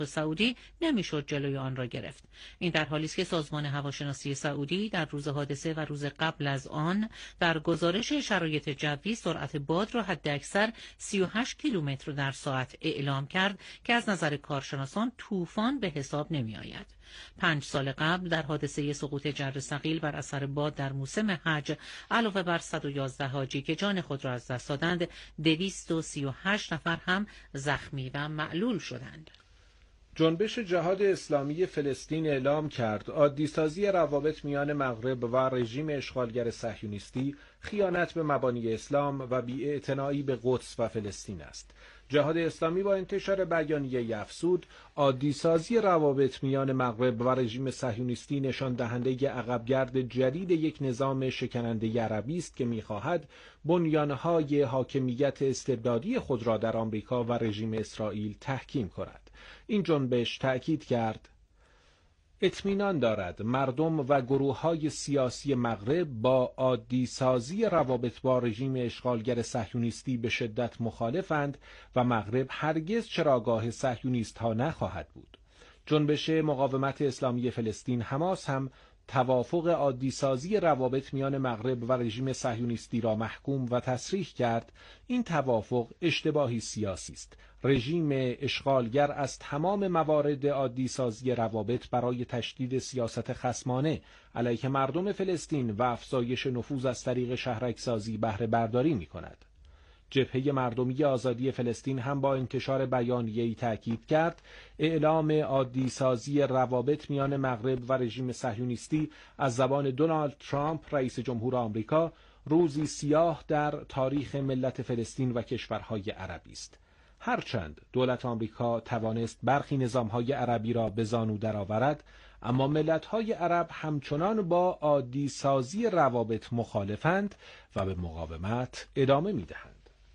سعودی نمیشد جلوی آن را گرفت. این در حالی است که سازمان هواشناسی سعودی در روز حادثه و روز قبل از آن در گزارش شرایط جوی سرعت باد را حداکثر 38 کیلومتر در ساعت اعلام کرد که از نظر کارشناسان طوفان به حساب نمی آید. 5 سال قبل در حادثه سقوط جر ثقیل بر اثر باد در موسم حج علاوه بر 111 حاجی که جان خود را از دست دادند، 238 نفر هم زخمی و معلول شدند. جنبش جهاد اسلامی فلسطین اعلام کرد عادی‌سازی روابط میان مغرب و رژیم اشغالگر صهیونیستی خیانت به مبانی اسلام و بی‌اعتنایی به قدس و فلسطین است. جهاد اسلامی با انتشار بیانیه افزود عادی‌سازی روابط میان مغرب و رژیم صهیونیستی نشان دهنده عقبگرد جدید یک نظام شکننده عربی است که می‌خواهد بنیانهای حاکمیت استبدادی خود را در آمریکا و رژیم اسرائیل تحکیم کند. این جنبش تأکید کرد اطمینان دارد مردم و گروه‌های سیاسی مغرب با عادی‌سازی روابط با رژیم اشغالگر صهیونیستی به شدت مخالفند و مغرب هرگز چراگاه صهیونیست‌ها نخواهد بود. جنبش مقاومت اسلامی فلسطین حماس هم توافق عادی‌سازی روابط میان مغرب و رژیم صهیونیستی را محکوم و تصریح کرد. این توافق اشتباهی سیاسی است. رژیم اشغالگر از تمام موارد عادی‌سازی روابط برای تشدید سیاست خصمانه علیه مردم فلسطین و افزایش نفوذ از طریق شهرک‌سازی بهره برداری می‌کند. جبهه مردمی آزادی فلسطین هم با انتشار بیانیه‌ای تأکید کرد اعلام عادی‌سازی روابط میان مغرب و رژیم صهیونیستی از زبان دونالد ترامپ رئیس جمهور آمریکا روزی سیاه در تاریخ ملت فلسطین و کشورهای عربی است. هرچند دولت آمریکا توانست برخی نظامهای عربی را به زانو درآورد، اما ملت‌های عرب همچنان با عادی‌سازی روابط مخالفند و به مقاومت ادامه می‌دهند.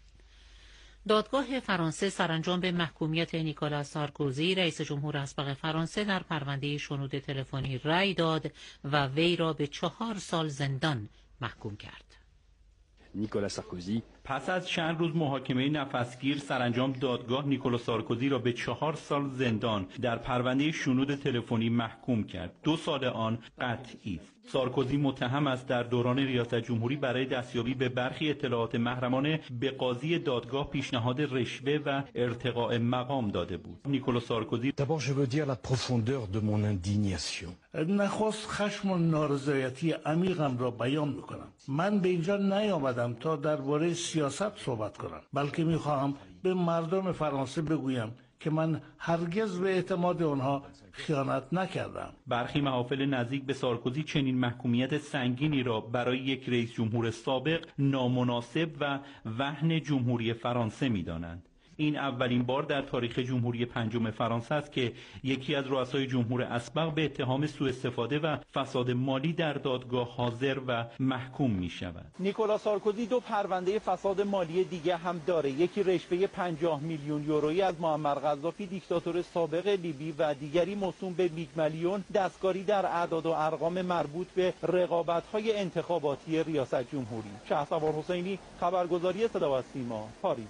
دادگاه فرانسه سرانجام به محکومیت نیکولاس سارکوزی رئیس جمهور اسبق فرانسه در پرونده شنود تلفنی رأی داد و وی را به 4 سال زندان محکوم کرد. نیکولاس سارکوزی پس از چند روز محاکمه نفسگیر سرانجام دادگاه نیکولاس سارکوزی را به 4 سال زندان در پرونده شنود تلفنی محکوم کرد. 2 سال آن قطعی است. سارکوزی متهم است در دوران ریاست جمهوری برای دستیابی به برخی اطلاعات محرمانه به قاضی دادگاه پیشنهاد رشوه و ارتقاء مقام داده بود. نیکولاس سارکوزی D'abord je veux dire la profondeur de mon indignation. نخست خشم و نارضایتی عمیقم را بیان میکنم. من به اینجا نیامدم تا درباره سیاست صحبت کنم، بلکه میخواهم به مردم فرانسه بگویم که من هرگز به اعتماد آنها خیانت نکردم. برخی محافل نزدیک به سارکوزی چنین محکومیت سنگینی را برای یک رئیس جمهور سابق نامناسب و وهن جمهوری فرانسه می‌دانند. این اولین بار در تاریخ جمهوری پنجم فرانسه است که یکی از رؤسای جمهور اسبق به اتهام سوء استفاده و فساد مالی در دادگاه حاضر و محکوم می شود. نیکولاس سارکوزی 2 پرونده فساد مالی دیگه هم داره. یکی رشوه 50 میلیون یورویی از معمر قذافی دیکتاتور سابق لیبی و دیگری موسوم به 20 میلیون دستکاری در اعداد و ارقام مربوط به رقابت‌های انتخاباتی ریاست جمهوری. شهسوار حسینی، خبرگزاری صدا و سیما، پاریس.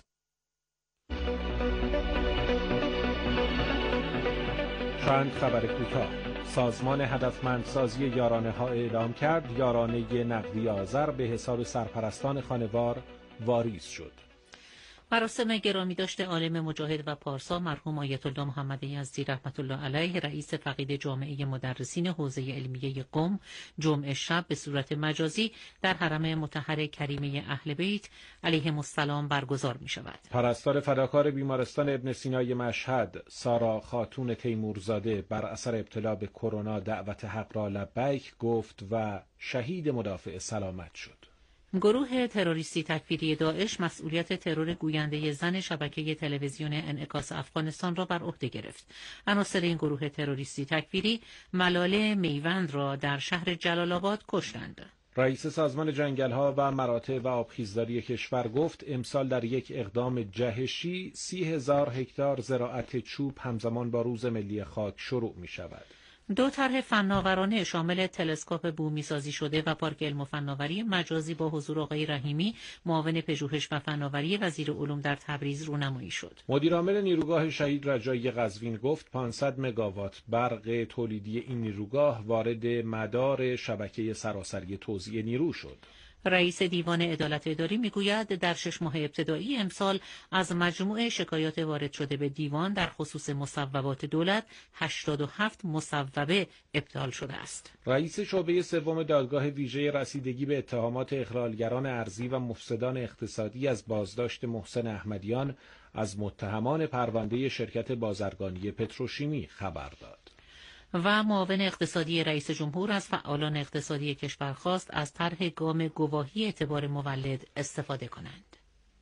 چند خبر کوتاه. سازمان هدفمندسازی یارانه‌ها اعلام کرد یارانه نقدی آذر به حساب سرپرستان خانوار واریز شد. مراسم گرامی داشته عالم مجاهد و پارسا مرحوم آیت الله محمد یزدی رحمت الله علیه رئیس فقید جامعه مدرسین حوزه علمیه قم جمعه شب به صورت مجازی در حرم مطهر کریمه اهل بیت علیهم السلام برگزار می شود. پرستار فداکار بیمارستان ابن سینای مشهد سارا خاتون تیمورزاده بر اثر ابتلا به کرونا دعوت حق را لبیک گفت و شهید مدافع سلامت شد. گروه تروریستی تکفیری داعش مسئولیت ترور گوینده زن شبکه تلویزیون انعکاس افغانستان را بر عهده گرفت. عناصر این گروه تروریستی تکفیری ملاله میوند را در شهر جلال آباد کشتند. رئیس سازمان جنگل‌ها و مراتع و آبخیزداری کشور گفت امسال در یک اقدام جهشی 30,000 هکتار زراعت چوب همزمان با روز ملی خاک شروع می شود. دو طرح فناورانه شامل تلسکوپ بومی‌سازی شده و پارک علم و فناوری مجازی با حضور آقای رحیمی معاون پژوهش و فناوری وزیر علوم در تبریز رونمایی شد. مدیرعامل نیروگاه شهید رجایی قزوین گفت 500 مگاوات برق تولیدی این نیروگاه وارد مدار شبکه سراسری توزیع نیرو شد. رئیس دیوان عدالت اداری میگوید در 6 ماه ابتدایی امسال از مجموع شکایات وارد شده به دیوان در خصوص مصوبات دولت 87 مصوبه ابطال شده است. رئیس شعبه سوم دادگاه ویژه رسیدگی به اتهامات اخلالگران ارضی و مفسدان اقتصادی از بازداشت محسن احمدیان از متهمان پرونده شرکت بازرگانی پتروشیمی خبر داد. و معاون اقتصادی رئیس جمهور از فعالان اقتصادی کشور خواست از طرح گام گواهی اعتبار مولد استفاده کنند.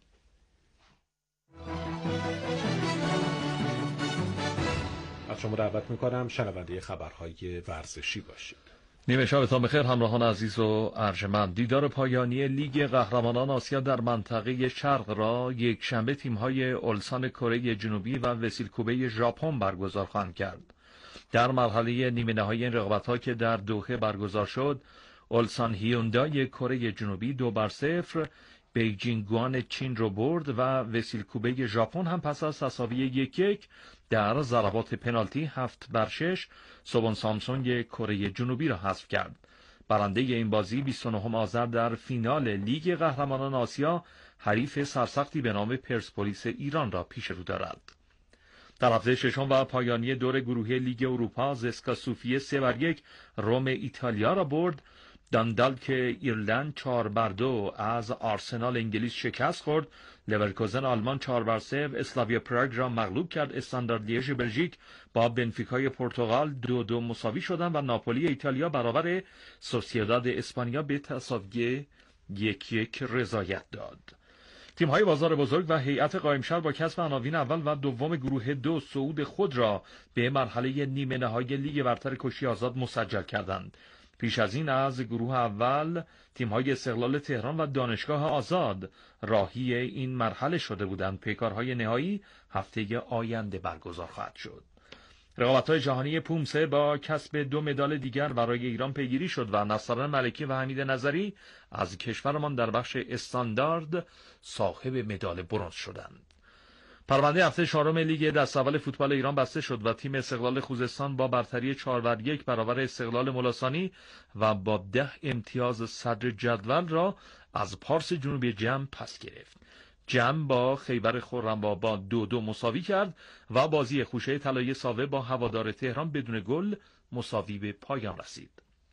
از شما دعوت می‌کنم شنونده خبرهای ورزشی باشید. نیمه شبتان بخیر همراهان عزیز و ارجمند. دیدار پایانی لیگ قهرمانان آسیا در منطقه شرق را یک شنبه تیم‌های اولسان کره جنوبی و وسیل کوبه ژاپن برگزار خواهند کرد. در مرحله نیمه نهایی این رقابت‌ها که در دوحه برگزار شد، اولسان هیوندای کره جنوبی 2-0 بیجینگ گوان چین رو برد و وسیل کوبه ژاپن هم پس از تساوی 1-1 در ضربات پنالتی 7-6 سوبون سامسونگ کره جنوبی را حذف کرد. برنده این بازی 29 آذر در فینال لیگ قهرمانان آسیا حریف سرسختی به نام پرسپولیس ایران را پیش رو دارد. در هفته ششم و پایانی دور گروهی لیگ اروپا زسکا سوفیه 3-1 روم ایتالیا را برد. داندالک ایرلند 4-2 از آرسنال انگلیس شکست خورد. لورکوزن آلمان 4-3 اسلاویا پراگ را مغلوب کرد. استاندارد لیژ بلژیک با بنفیکای پرتغال 2-2 مساوی شدند و ناپولی ایتالیا برابر سوسییداد اسپانیا به تساوی 1-1 رضایت داد. تیم‌های بازار بزرگ و هیئت قائمشهر با کسب عناوین اول و دوم گروه 2 صعود خود را به مرحله نیمه نهایی لیگ برتر کشتی آزاد مسجل کردند. پیش از این از گروه اول تیم‌های استقلال تهران و دانشگاه آزاد راهی این مرحله شده بودند. پیکارهای نهایی هفته آینده برگزار خواهد شد. رقابت‌های جهانی پومسه با کسب 2 مدال دیگر برای ایران پیگیری شد و نصرالله ملکی و حمید نظری از کشورمان در بخش استاندارد صاحب مدال برنز شدند. پرونده هفته چهارم لیگ دست اول فوتبال ایران بسته شد و تیم استقلال خوزستان با برتری 4-1 برابر استقلال ملاسانی و با 10 امتیاز صدر جدول را از پارس جنوبی جم پس گرفت. جم با خیبر خرم‌آباد با 2-2 مساوی کرد و بازی خوشه طلایی ساوه با هوادار تهران بدون گل مساوی به پایان رسید.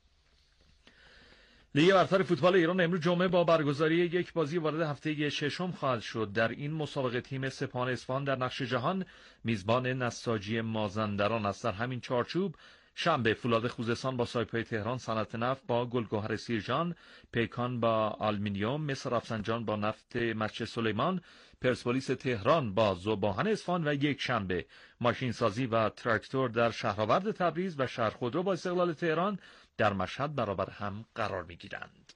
لیگ برتر فوتبال ایران امروز جمعه با برگزاری یک بازی وارد هفته ششم خواهد شد. در این مسابقه تیم سپاهان اصفهان در نقش جهان میزبان نساجی مازندران است. در همین چارچوب شنبه فولاد خوزستان با سایپای تهران، صنعت نفت با گلگهر سیرجان، پیکان با آلومینیوم، مصر رفسنجان با نفت مسجد سلیمان، پرسپولیس تهران با ذوباهن اصفهان و یک شنبه ماشینسازی و تراکتور در شهرآورد تبریز و شهرخودرو با استقلال تهران در مشهد برابر هم قرار می‌گیرند.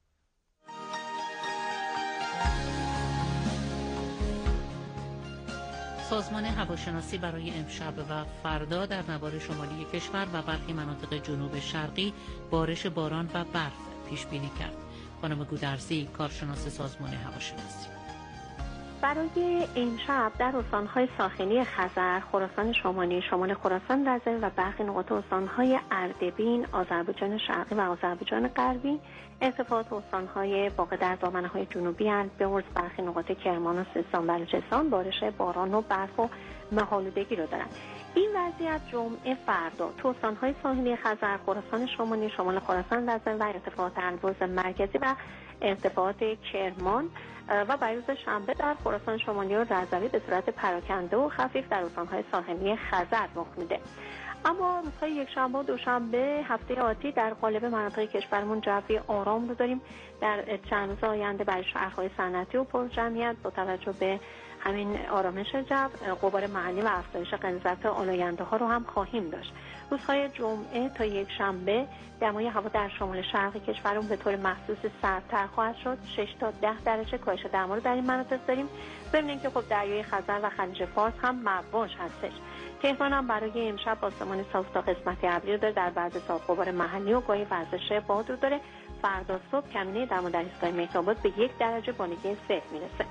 سازمان هواشناسی برای امشب و فردا در نوار شمالی کشور و برخی مناطق جنوب شرقی بارش باران و برف پیش بینی کرد. خانم گودرزی، کارشناس سازمان هواشناسی: برای امشب در استان‌های ساحلی خزر، خراسان شمالی، شمال خراسان رزه و برخی نقاط استان‌های اردبیل، آذربایجان شرقی و آذربایجان غربی، ارتفاعات استان‌های واقع در دامنه‌های جنوبی البرز، برخی نقاط کرمان و سیستان بلوچستان بارش باران و برف و مه‌آلودگی را دارند. این وضعیت جمعه فردا تو استان‌های ساحلی خزر، خراسان شمالی، شمال خراسان رزه و ارتفاعات البرز مرکزی و ارتفاعات کرمان و برای روز شنبه در خراسان شمالی و رضوی به صورت پراکنده و خفیف در استان‌های ساحلی خزر رخ میده. اما روزهای یکشنبه و دوشنبه هفته آتی در قالب مناطق کشورمون جوی آرام رو داریم. در چند روز آینده برای شهرهای صنعتی و پرجمعیت با توجه به همین آرامش جو، غبار محلی و افزایش غلظت آلاینده ها رو هم خواهیم داشت. روزهای جمعه تا یک شنبه دمای هوا در شمال شرق کشورمون به طور محسوس سردتر خواهد شد. 6 تا 10 درجه کاهش دما رو در این مناطق داریم. ضمن اینکه خب دریای خزر و خلیج فارس هم مواج هستش. تهران هم برای امشب آسمان صاف تا قسمت ابری داره، در بعض ساعات غبار محلی و گاهی وزش باد رو داره. فردا صبح کمینه دما در ایستگاه مهرآباد به 1 درجه بانگی 0 میرسه.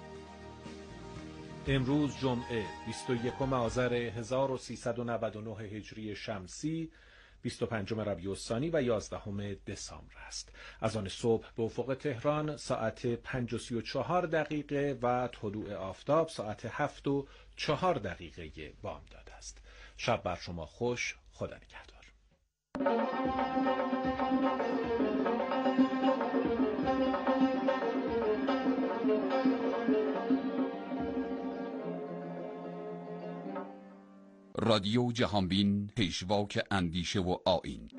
امروز جمعه 21 آذر 1399 هجری شمسی، 25 ربیع الثانی و 11 دسامبر است. از آن صبح به افق تهران ساعت 5:34 و طلوع آفتاب ساعت 7:04 بامداد است. شب بر شما خوش. خدا نگهدار. رادیو جهانبین، پیشواک اندیشه و آیین.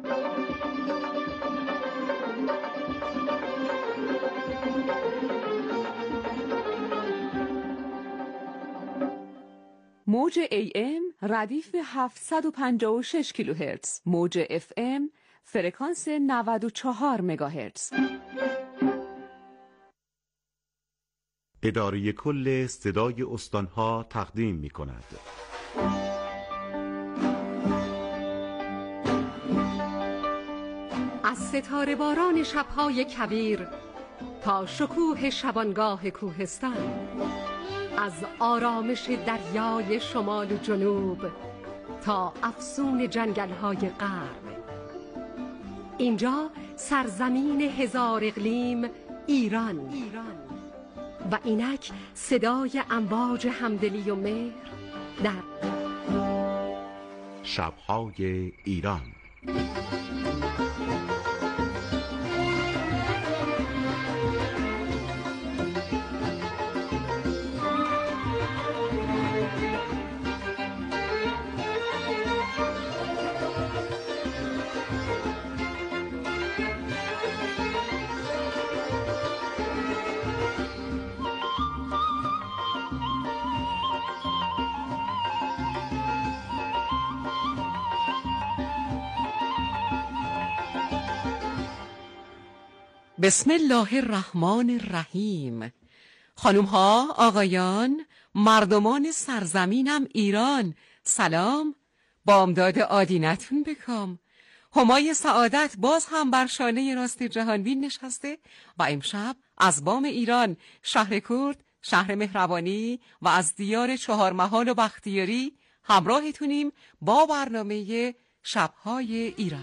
موج AM ردیف 756 کیلوهرتز، موج FM فرکانس 94 مگاهرتز. اداره کل صدای استانها تقدیم می کند. از ستاره باران شب‌های کویر تا شکوه شبانگاه کوهستان، از آرامش دریای شمال و جنوب تا افسون جنگل‌های غرب، اینجا سرزمین هزار اقلیم ایران و اینک صدای امواج همدلی و مهر در شب‌های ایران. بسم الله الرحمن الرحیم. خانم ها، آقایان، مردمان سرزمینم ایران، سلام. بامداد آدینتون بکام. همای سعادت باز هم بر شانه راست جهانبین نشسته و امشب از بام ایران، شهر کرد، شهر مهربانی و از دیار چهارمحال و بختیاری همراهتونیم با برنامه شب‌های ایران.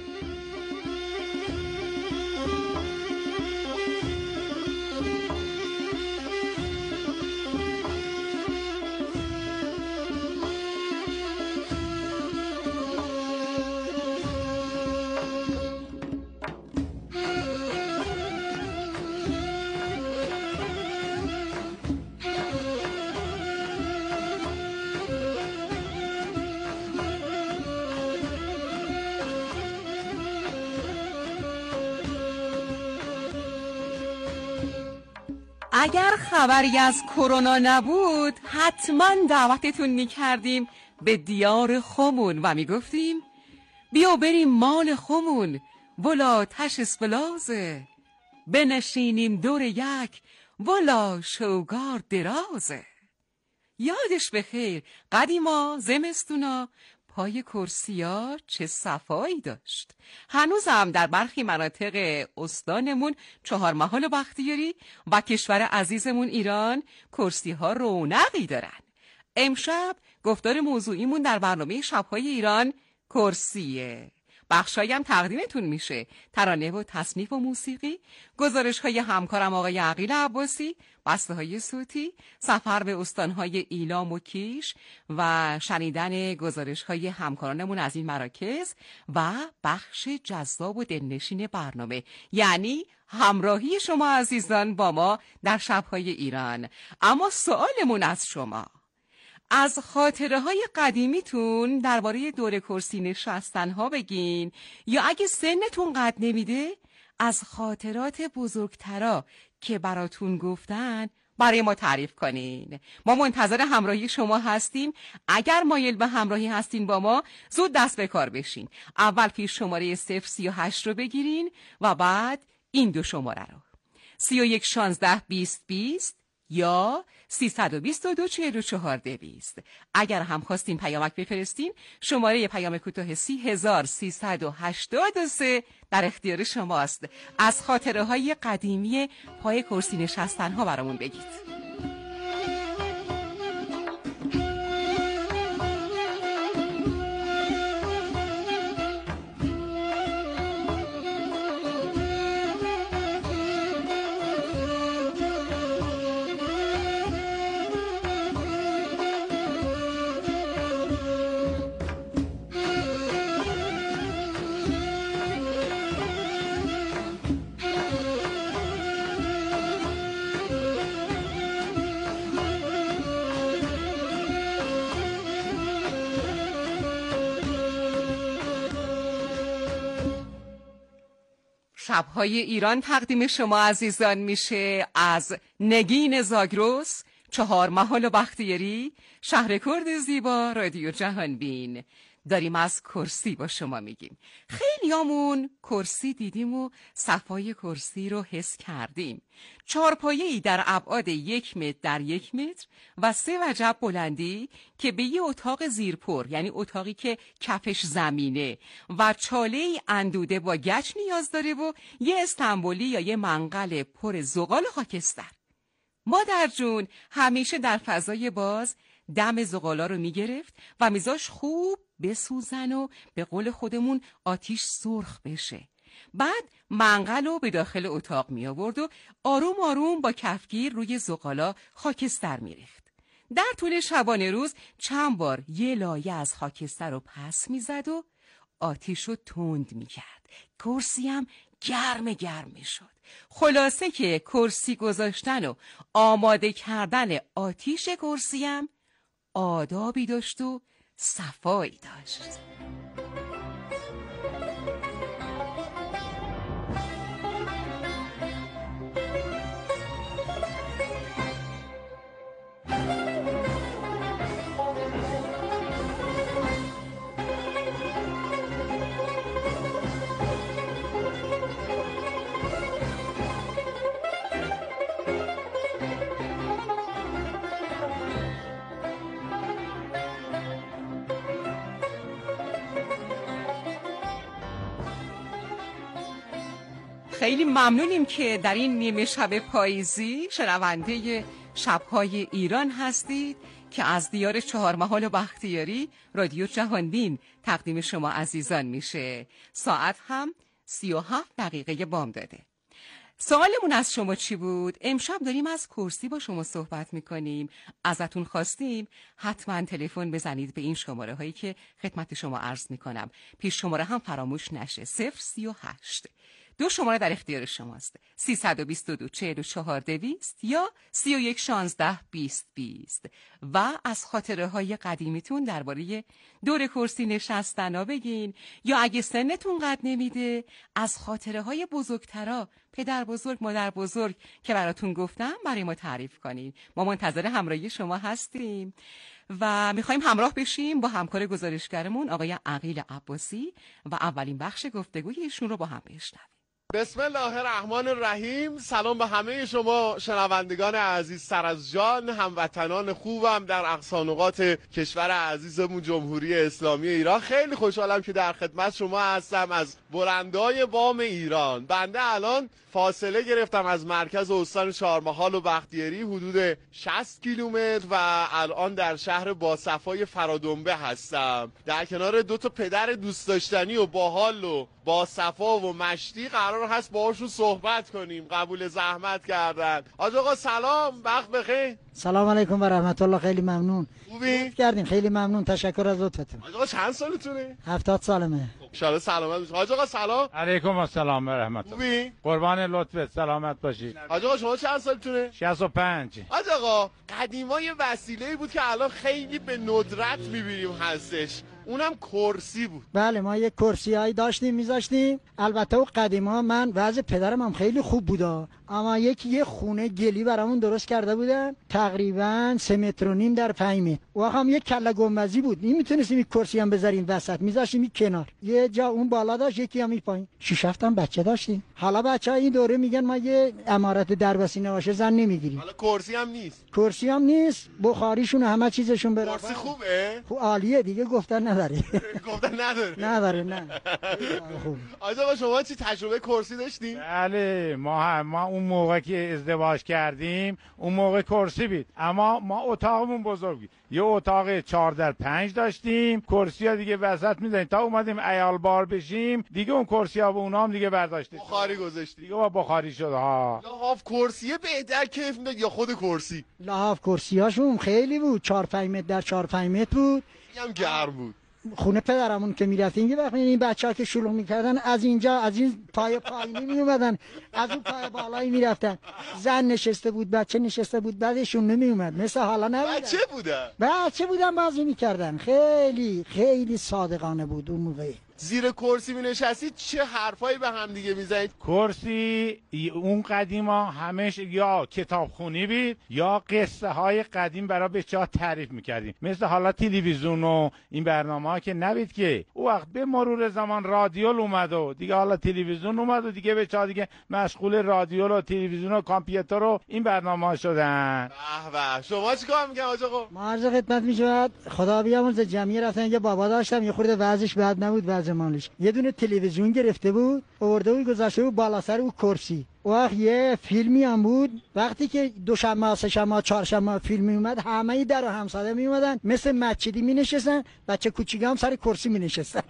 اگر خبری از کرونا نبود حتما دعوتتون میکردیم به دیار خمون و میگفتیم بیا بریم مال خمون ولا تش اسپلازه، بنشینیم دور یک ولا شوگار درازه. یادش بخیر قدیما زمستونا پای کرسیا چه صفایی داشت. هنوزم در برخی مناطق استانمون چهارمحال و بختیاری و کشور عزیزمون ایران کرسی ها رونقی دارن. امشب گفتار موضوعیمون در برنامه شب‌های ایران کرسیه. بخشایم تقدیمتون میشه ترانه و تصنیف و موسیقی، گزارش های همکارم آقای عقیل عباسی، بسته های صوتی، سفر به استانهای ایلام و کیش و شنیدن گزارش های همکارانمون از این مراکز و بخش جذاب و دلنشین برنامه، یعنی همراهی شما عزیزان با ما در شب‌های ایران. اما سوالمون از شما، از خاطره های قدیمیتون درباره دور کرسی نشستن ها بگین، یا اگه سنتون قد نمیده از خاطرات بزرگترا که براتون گفتن برای ما تعریف کنین. ما منتظر همراهی شما هستیم. اگر مایل به همراهی هستین با ما زود دست به کار بشین. اول پیش شماره 038 رو بگیرین و بعد این دو شماره رو 31 16 20 20 یا 322-44-200. اگر هم خواستین پیامک بفرستین، شماره پیام کوتاه 30383 در اختیار شماست. از خاطره های قدیمی پای کرسی نشستن ها برامون بگید. شب‌های ایران تقدیم شما عزیزان میشه از نگین زاگرس، 4 محال و بختیاری، شهر کرد زیبا، رادیو جهانبین. داریم از کرسی با شما میگیم. خیلیامون کرسی دیدیم و صفای کرسی رو حس کردیم. 4 پایه‌ای در ابعاد 1 متر در 1 متر و 3 وجب بلندی که به یه اتاق زیرپر، یعنی اتاقی که کفش زمینه و چاله‌ای اندوده با گچ نیاز داره و یه استنبولی یا یه منقل پر زغال خاکستر. مادر جون همیشه در فضای باز دم زغالا رو میگرفت و میذاش خوب بسوزن و به قول خودمون آتیش سرخ بشه. بعد منقل رو به داخل اتاق می آورد و آروم آروم با کفگیر روی زغالا خاکستر می ریخت. در طول شبانه روز چند بار یه لایه از خاکستر رو پس می زد و آتیش رو تند می کرد. کرسی هم گرم می شد. خلاصه که کرسی گذاشتن و آماده کردن آتیش کرسی هم آدابی داشت و صفایی داشت. خیلی ممنونیم که در این نیمه شب پاییزی شنونده شب‌های ایران هستید که از دیار 4 محال و بختیاری رادیو جهانبین تقدیم شما عزیزان میشه. ساعت هم 37 دقیقه بامداده. سوالمون از شما چی بود؟ امشب داریم از کرسی با شما صحبت میکنیم. ازتون خواستیم حتما تلفن بزنید به این شماره هایی که خدمت شما عرض میکنم. پیش شماره هم فراموش نشه. 038. 2 شماره در اختیار شماست. 322-44-200 یا 31-16-20-20. و از خاطره های قدیمیتون درباره دور کرسی نشستنا بگین، یا اگه سنتون قد نمیده از خاطره های بزرگترا، پدر بزرگ، مادر بزرگ که براتون گفتم برای ما تعریف کنین. ما منتظر همراهی شما هستیم و میخوایم همراه بشیم با همکار گزارشگرمون آقای عقیل عباسی و اولین بخش گفتگوی ایشون رو با هم بشنویم. بسم الله الرحمن الرحیم. سلام به همه شما شنوندگان عزیز سر از جان، هموطنان خوبم در اقصا نقاط کشور عزیزمون جمهوری اسلامی ایران. خیلی خوشحالم که در خدمت شما هستم از بلندای بام ایران. بنده الان فاصله گرفتم از مرکز استان 4 محال و بختیاری حدود 60 کیلومتر و الان در شهر باصفای فرادنبه هستم. در کنار 2 تا پدر دوست داشتنی و باحال و باصفا و مشتی قرار هست باهاشون صحبت کنیم. قبول زحمت کردن. حاج آقا سلام، وقت بخیر. سلام علیکم و رحمت الله. خیلی ممنون. خوبی؟ کردین. خیلی ممنون. تشکر از لطفتون. حاج آقا چند سالتونه؟ 70 سالمه. ان شاء سلامت باشید. حاج آقا سلام. علیکم السلام و رحمت الله. خوبی؟ قربان لطفت، سلامت باشید. حاج آقا شما چند سالتونه؟ 65. حاج آقا قدیما یه وسیله‌ای بود که الان خیلی به ندرت می‌بینیم هستش. اونم کرسی بود. بله ما یک کرسیایی داشتیم میذاشتیم. البته و قدیما من وضع پدرم هم خیلی خوب بودا، اما یه خونه گلی برامون درست کرده بودن تقریبا 3.5 متر در 5 متر. و هم یک کله گنبدی بود، این میتونستیم یک کرسی هم بذاریم وسط، میذاشتیم این کنار، یه جا اون بالا داشت یکی هم این پایین. 6 7 تا بچه داشتیم. حالا بچه‌ها این دوره میگن ما یه امارت دربستی نباشه زن نمیگیریم. حالا کرسی هم نیست. کرسی هم نیست، بخاریشون همه چیزشون برابر. کرسی خوبه؟ خوب عالیه دیگه، گفتن نداره. گفتن نداره. نداره نه. خوب. آقا شما چی تجربه کرسی داشتین؟ بله ما اون موقع که ازدواج کردیم اون موقع کرسی بود، اما ما اتاقمون بزرگ بود. یه اتاق 4 در 5 داشتیم، کرسی‌ها دیگه وسط می‌ذاریم تا اومدیم عیال بار بشیم دیگه اون کرسی‌ها به اونام دیگه برداشتیم، بخاری گذاشتیم دیگه با بخاری شد ها. لحاف کرسیه بهتر کیف میداد یا خود کرسی؟ لحاف کرسی‌هاشون خیلی بود، 4-5 متر در 4-5 متر بود، هم گرم بود. خونه پدرمون که میرفتیم یه وقت این بچه‌ها که شلوغ میکردن از اینجا از این پای پایینی میومدن از اون پای بالایی میرفتن، زن نشسته بود بچه نشسته بود بعدشون نمیومد مثل حالا نبود. بچه بودن بازی میکردن، خیلی خیلی صادقانه بود اون موقع. زیر کرسی می نشستید چه حرفایی به هم دیگه میزنید؟ کرسی اون قدیما همش یا کتابخونی بود یا قصه های قدیم برای بچه‌ها تعریف میکردیم، مثل حالا تلویزیون و این برنامه ها که نبید که. او وقت به مرور زمان رادیو اومد و دیگه حالا تلویزیون اومد و دیگه بچه‌ها دیگه مشغول رادیو و تلویزیون و کامپیوتر و این برنامه ها شدن. به شما چیکار میگن آقا؟ ما عرض خدمت میشود خدا بیامرزه جمعی رفتن یه بابا داشتم یه خورده وضعش بد نبود، زمانش یه دونه تلویزیون گرفته بود آورده بود گذاشته بود بالا سر اون کرسی. وقت یه فیلمی هم بود، وقتی که دوشنبه سه‌شنبه چهارشنبه فیلمی اومد همه در و همسایه می اومدن مثل مسجدی می نشستن، بچه کوچیکا هم سر کرسی می نشستن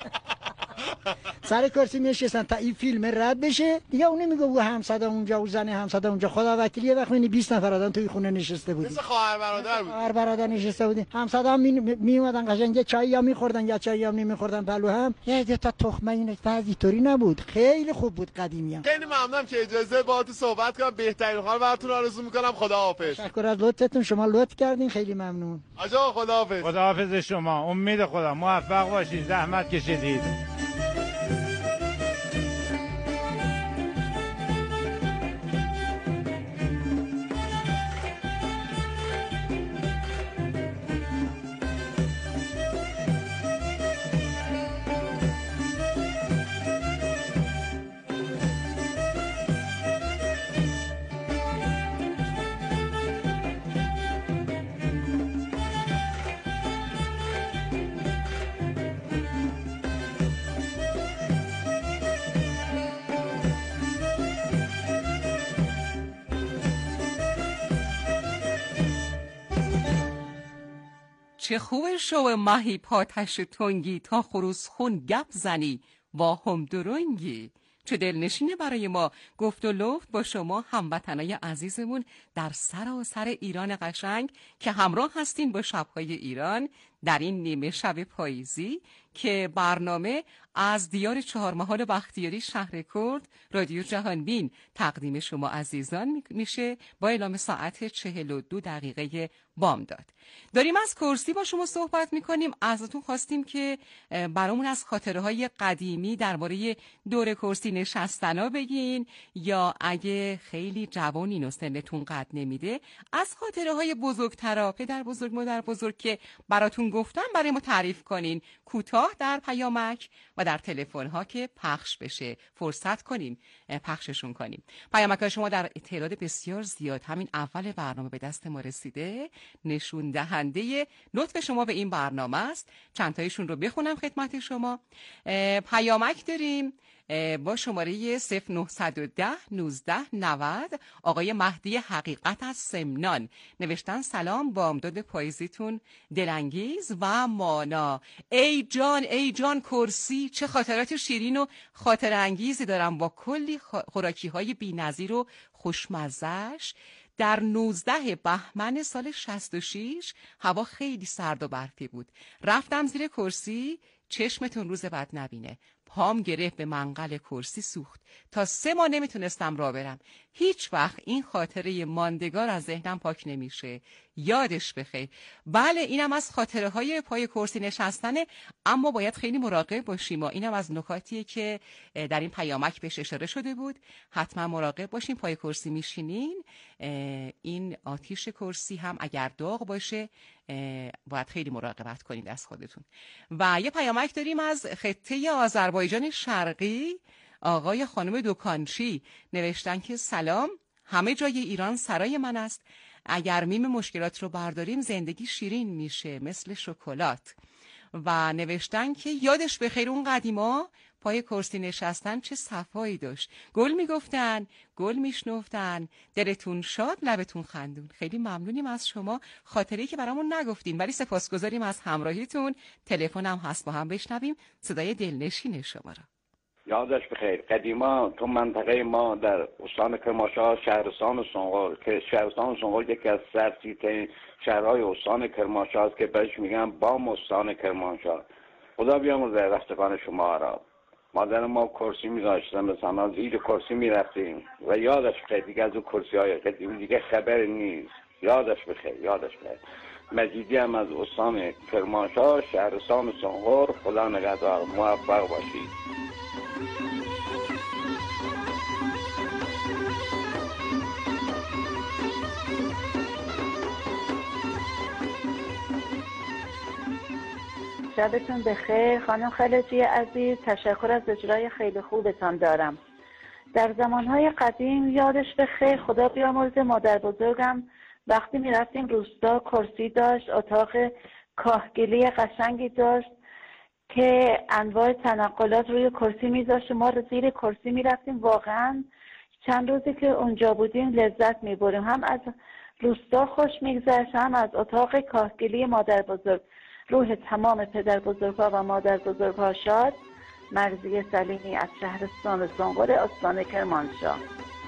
سر کرسی می نشستن تا این فیلم رد بشه دیگه. اون میگه او همسایه اونجا و زن همسایه اونجا، خدا وکیلی یه وقت 20 نفر آدم توی خونه نشسته بود، مثل خواهر برادر بود، خواهر برادر نشسته بودیم. همسایه هم می اومدن قشنگ یه چایی یا می‌خوردن یا چایی هم نمی‌خوردن پلو هم، یه تا تخمه این بعضی طوری نبود، خیلی خوب بود قدیمیام. خیلی ممنونم که اجازه باهاتون صحبت کنم، بهترین حال براتون آرزو میکنم. خداحافظ. تشکر از لطفتون، شما لطف کردین، خیلی ممنون. آقا خداحافظ. خداحافظ شما، امید خدا، موفق باشید، زحمت کشیدید. چه خوب شو ماهی پاتش تنگی تا خروس خون گپ زنی با هم درنگی. چه دلنشینه برای ما گفت و لفت با شما هموطنای عزیزمون در سراسر ایران قشنگ که همراه هستین با شب‌های ایران در این نیمه شب پاییزی که برنامه از دیار چهارمحال بختیاری شهر کرد رادیو جهانبین تقدیم شما عزیزان میشه با اعلام ساعت 42 دقیقه بامداد. داریم از کرسی با شما صحبت میکنیم. ازتون خواستیم که برامون از خاطره های قدیمی درباره دور کرسی نشستنا بگین، یا اگه خیلی جوانین و سنتون قد نمیده از خاطره های بزرگترا، پدر بزرگ مادر بزرگ که براتون گفتم برای ما تعریف کنین، کوتاه در پیامک و در تلفن ها که پخش بشه، فرصت کنیم پخششون کنیم. پیامک های شما در تعداد بسیار زیاد همین اول برنامه به دست ما رسیده، نشون دهنده لطف شما به این برنامه است. چند تایشون رو بخونم خدمت شما. پیامک داریم با شماره 0910 19 90. آقای مهدی حقیقت از سمنان نوشتن سلام، بامداد پاییزیتون دلانگیز و مانا. ای جان کرسی، چه خاطرات شیرین و خاطر انگیزی دارم با کلی خوراکی های بی‌نظیر و خوشمزه‌اش. در 19 بهمن سال 66 هوا خیلی سرد و برفی بود. رفتم زیر کرسی، چشمتون روز بعد نبینه. پام گرفت به منقل کرسی سوخت. تا 3 ماه نمیتونستم راه برم. هیچ وقت این خاطره ماندگار از ذهنم پاک نمیشه. یادش بخیر. بله اینم از خاطره های پای کرسی نشستنه، اما باید خیلی مراقب باشیم. اینم از نکاتیه که در این پیامک بهش اشاره شده بود. حتما مراقب باشیم. پای کرسی میشینین، این آتیش کرسی هم اگر داغ باشه باید خیلی مراقبت کنید از خودتون. و یه پیامک داریم از خطه آذربایجان شرقی. آقای خانم دکانچی نوشتن که سلام، همه جای ایران سرای من است. اگر میم مشکلات رو برداریم زندگی شیرین میشه مثل شکلات. و نوشتن که یادش بخیر اون قدیما پای کرسی نشستن چه صفایی داشت. گل میگفتن، گل میشنفتن، دلتون شاد لبتون خندون. خیلی ممنونیم از شما، خاطره‌ای که برامون نگفتین ولی سپاسگزاریم از همراهیتون. تلفنم هست با هم بشنویم صدای دلنشین شما را. یادش بخیر قدیما تو منطقه ما در استان کرمانشاه شهرستان سنقر که شهرستان سنقر یکی از سرسی‌ترین شهرهای استان کرمانشاه است که بهش میگن بام استان کرمانشاه. خدا بیامرزه رفتگان شما را. مادر ما کرسی می‌داشتن، مثلا زیر کرسی می‌رفتیم و یادش بخیر دیگه از اون کرسی‌های قدیمی دیگه خبر نیست. یادش بخیر، یادش بخیر. مجیدی هم از استان کرمانشاه شهرستان سنقر. خدا نگهدار، موفق باشید. شبتون بخیر خانم خالجی عزیز. تشکر از اجرای خیلی خوبتان دارم. در زمانهای قدیم یادش بخیر خدا بیامرزه مادر بزرگم وقتی میرفتیم روستا کرسی داشت، اتاق کاهگلی قشنگی داشت که انواع تنقلات روی کرسی میذاشت. ما زیر کرسی میرفتیم. واقعا چند روزی که اونجا بودیم لذت میبریم. هم از روستا خوش میگذشت هم از اتاق کاهگلی مادر بزرگ. روح تمام پدر بزرگها و مادر بزرگها شاد. مرضیه سلیمی از شهرستان سنقر استان کرمانشاه.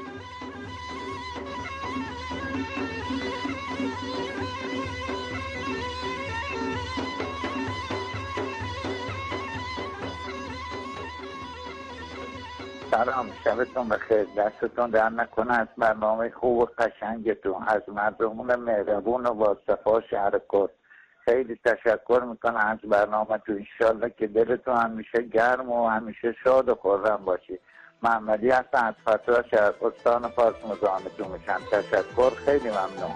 سلام، شبتون بخیر. دستتون در نکنه از برنامه خوب و قشنگتون، از مردمون مهربون و با صفا شهر کرد. خیلی تشکر میکنم از برنامه تو. انشالله که دلتون همیشه گرم و همیشه شاد و خرم باشی. محمدی هستم از فترا شهر استان فارس مزاحمتون میشم. تشکر، خیلی ممنون.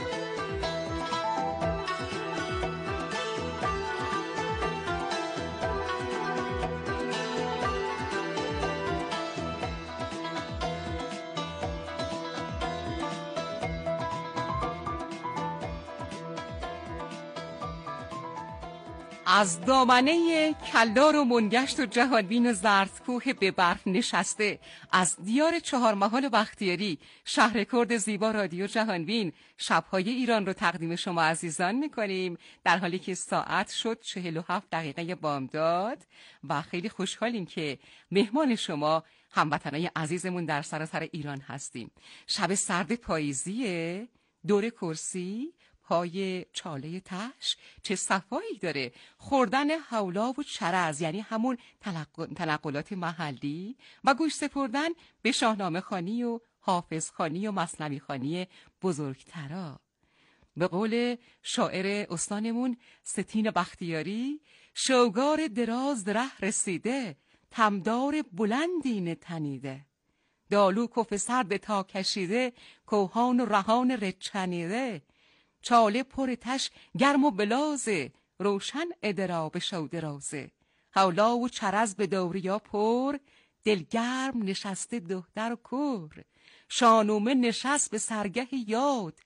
از دامنه کلدار و منگشت و جهانبین و زردکوه به برف نشسته، از دیار چهارمحال بختیاری، شهر کرد زیبا رادیو جهانبین شبهای ایران رو تقدیم شما عزیزان میکنیم، در حالی که ساعت شد 47 دقیقه بامداد و خیلی خوشحالیم که مهمان شما هموطنای عزیزمون در سراسر ایران هستیم. شب سرد پاییزیه، دور کرسی، پای چاله تش، چه صفایی داره. خوردن حولا و چرز، یعنی همون تنقلات محلی، و گوش سپردن به شاهنامه خوانی و حافظ خوانی و مثنوی خوانی بزرگترا. به قول شاعر استانمون ستین بختیاری، شوگار دراز ره رسیده، تمدار بلندین تنیده، دالو کف سرد تا کشیده، کوهان و رهان رچنیده، چاله پر تش گرم و بلازه، روشن ادرا به شودرازه، حولا و چرز به دوریا پر، دلگرم نشسته دختر و کور، شانومه نشست به سرگه یاد،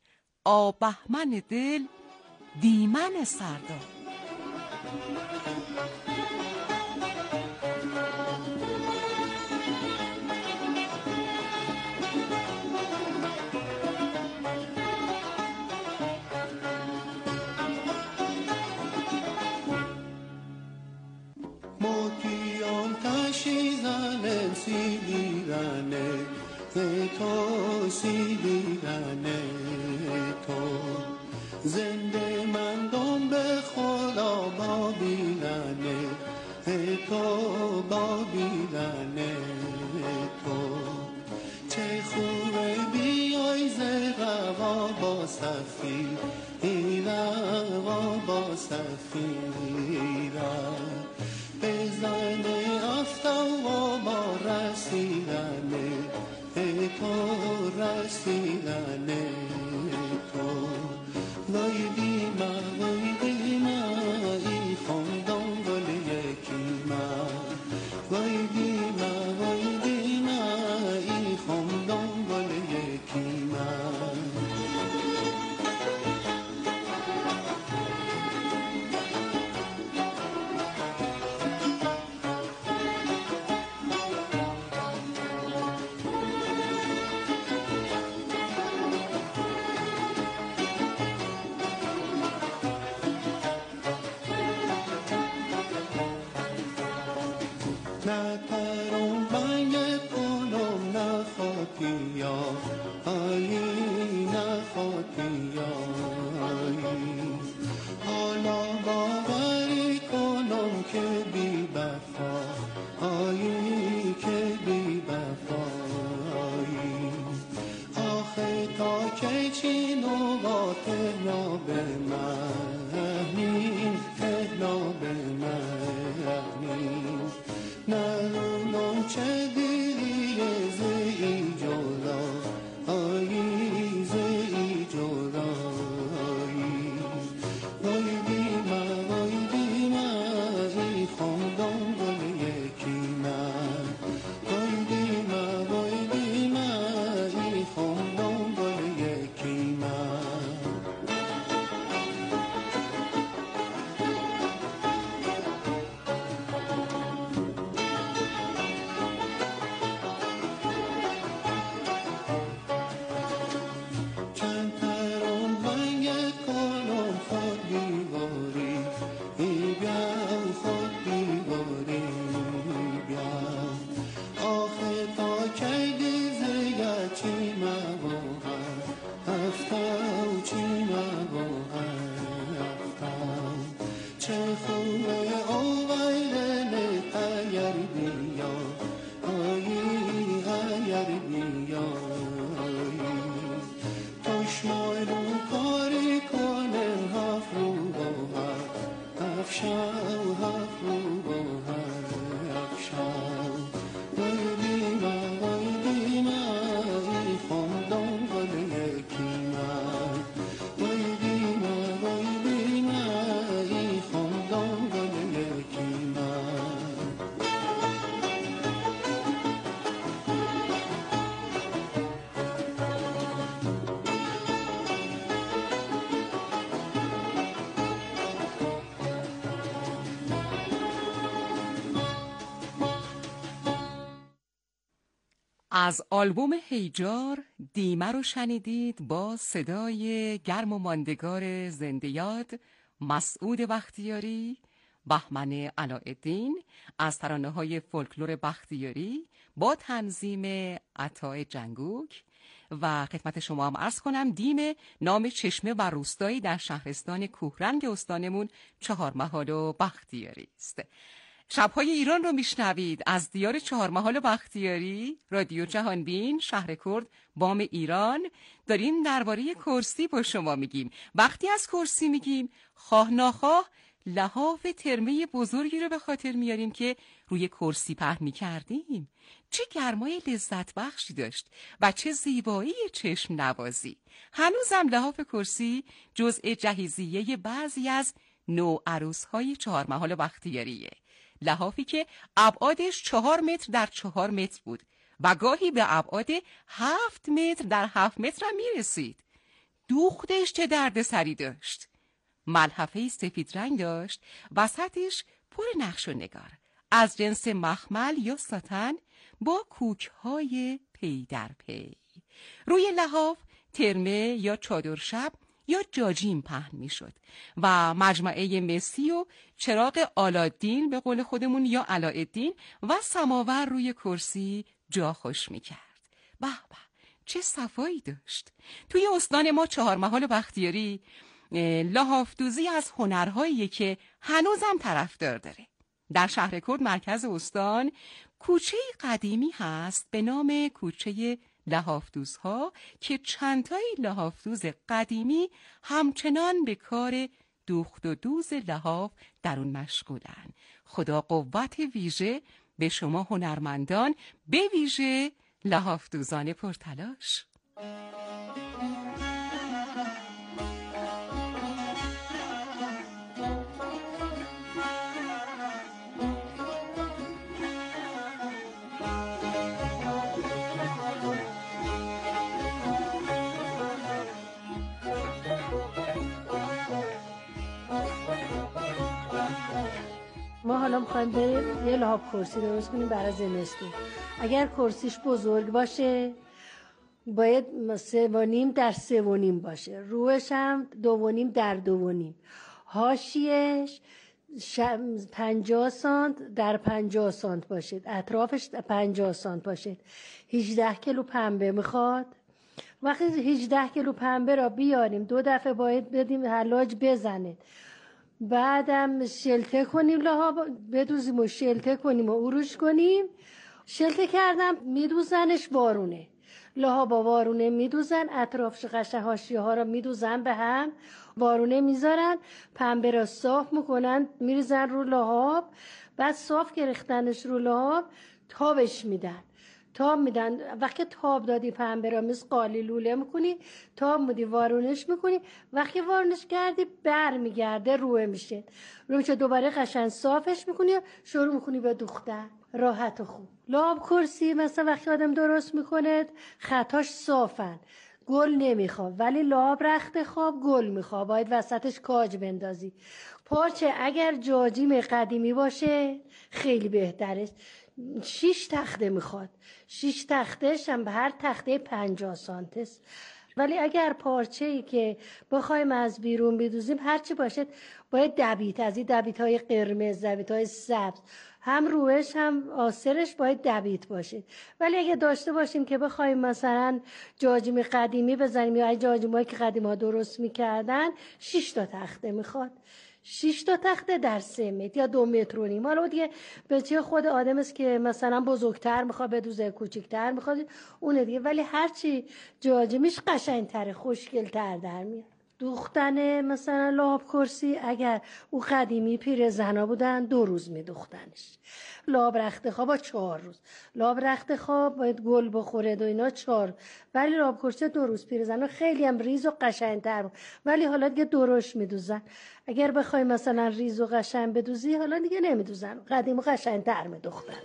آبهمن دل دیمن سردار. زنده مندم به خدا با بیننه تو با دیدن تو. چه خوبه بیای ز قوا با سفیر ایروا با سفیرم بزن آفتاب و با رسیدن تو رسیدن تو. وای دیما وای دیما ای خندان گل یکی ما. وای دیما وای دیما ای خندان گل یکی ما. نه ترون بنگ کنم نه خاطیا آیی نه خاطیا آیی. حالا باوری کنم که بی وفا آیی که بی وفا آیی. آخه تا که چی نوبات ناب من ناب من نرونم چه دیری زی جولا آیی زی جولا آیی. وای دیما وای دیما ای خندان گل یکی من. وای دیما وای دیما ای خندان گل یکی من. چه خوبه اوایل اگر بیا آیی اگر بیا آیی. دشمنو کاری کنن هفت رو با هفت افشان هفت رو با هفت افشان. وای دیما وای دیما ای خندان گل یکی من. وای دیما وای دیما ای خندان گل یکی من. از آلبوم هیجار دیمه رو شنیدید با صدای گرم و ماندگار زنده یاد مسعود بختیاری، بهمن علاءالدین از ترانه‌های فولکلور بختیاری با تنظیم عطا جنگوک. و خدمت شما هم عرض کنم دیم نام چشمه و روستایی در شهرستان کوهرنگ استانمون چهارمحال و بختیاری است. شب‌های ایران رو میشنوید از دیار چهارمحال و بختیاری، رادیو جهانبین، شهر کرد، بام ایران. داریم درباره کرسی با شما میگیم. وقتی از کرسی میگیم خواه ناخواه لحاف ترمه بزرگی رو به خاطر میاریم که روی کرسی پهن میکردیم. چه گرمای لذت بخشی داشت و چه زیبایی چشم نوازی. هنوزم لحاف کرسی جزء جهیزیه بعضی از نوعروس‌های چهارمحال و بختیاریه. لحافی که ابعادش 4 متر در 4 متر بود و گاهی به ابعاد 7 متر در 7 متر هم میرسید. دوختش چه دردسری داشت. ملحفه سفید رنگ داشت، وسطش پر نقش و نگار از جنس مخمل یا ساتن با کوک‌های پی در پی. روی لحاف ترمه یا چادر شب یا جاجیم پهن می شد و مجمعه مسی و چراغ آلادین به قول خودمون یا علاءالدین و سماور روی کرسی جا خوش می کرد. به به چه صفایی داشت. توی استان ما چهارمحال و بختیاری لحاف‌دوزی از هنرهایی که هنوزم طرفدار داره. در شهرکرد مرکز استان کوچه قدیمی هست به نام کوچه لحاف‌دوزها که چندتای لحاف‌دوز قدیمی همچنان به کار دوخت و دوز لحاف در اون مشغولن. خدا قوت ویژه به شما هنرمندان، به ویژه لحاف‌دوزان پرتلاش. ما حالا میخوایم بریم یه لحاف کرسی درست کنیم برای زمستون. اگر کرسیش بزرگ باشه باید 3.5 در 3.5 باشه، روش هم 2.5 در 2.5، حاشیه‌اش 50 سانت در 50 سانت باشه، اطرافش 50 سانت باشه. 18 کیلو پنبه میخواد. وقتی 18 کیلو پنبه را بیاریم 2 دفعه باید بدیم حلاج بزنه، بعدم شلته کنیم لحاف، بدوزیم و شلته کنیم و عروش کنیم. شلته کردم میدوزنش وارونه، لحاف با وارونه میدوزن، اطرافش قشنگ حاشیه ها را میدوزن به هم، وارونه میذارن، پنبه را صاف میکنن میریزن رو لحاف، بعد صاف گرفتنش رو لحاف تابش میدن. تاب میدن. وقتی تاب دادی پنبه را مثل قالی لوله میکنی، تاب میدی وارونش میکنی، وقتی وارونش کردی بر میگرده روه میشه، دوباره قشنگ صافش میکنی، شروع میکنی به دوختن راحت و خوب. لحاف کرسی مثلا وقتی آدم درست میکنه خطاش صافن، گل نمیخواد، ولی لحاف رخت خواب گل میخواد، باید وسطش کاج بندازی. پارچه اگر جاجیم قدیمی باشه خیلی بهتره. 6 تخته میخواد، 6 تختهش هم به هر تخته 50 سانت است. ولی اگر پارچه‌ای که بخوایم از بیرون بدوزیم هرچی باشه باید دبیت، از این دبیت‌های قرمز، دبیت‌های سبز، هم روش هم آسرش باید دبیت باشه. ولی اگه داشته باشیم که بخوایم مثلا جاجیم قدیمی بزنیم یا جاجیمایی که قدیما درست میکردن 6 تا تخته میخواد، 6 تا تخته در 3 متر یا 2 متر و نیم. حالا دیگه به چه خود آدم است که مثلا بزرگتر میخواد بدوزه، کوچیکتر میخواد اون دیگه، ولی هرچی جاجیمش قشنگتره، خوشگل‌تر در میاد. دوختن مثلا لحاف کرسی اگر او قدیمی پیر زنا بودن 2 روز میدوختنش. لحاف رخت خواب با 4 روز. لحاف رخت خواب باید گل بخوره و اینا 4، ولی لحاف کرسی 2 روز پیر زنا خیلی هم ریز و قشنگتر، ولی حالا دیگه درشت میدوزن. اگر بخوای مثلا ریز و قشنگ بدوزی حالا دیگه نمیدوزن، قدیم و قشنگتر میدوختن.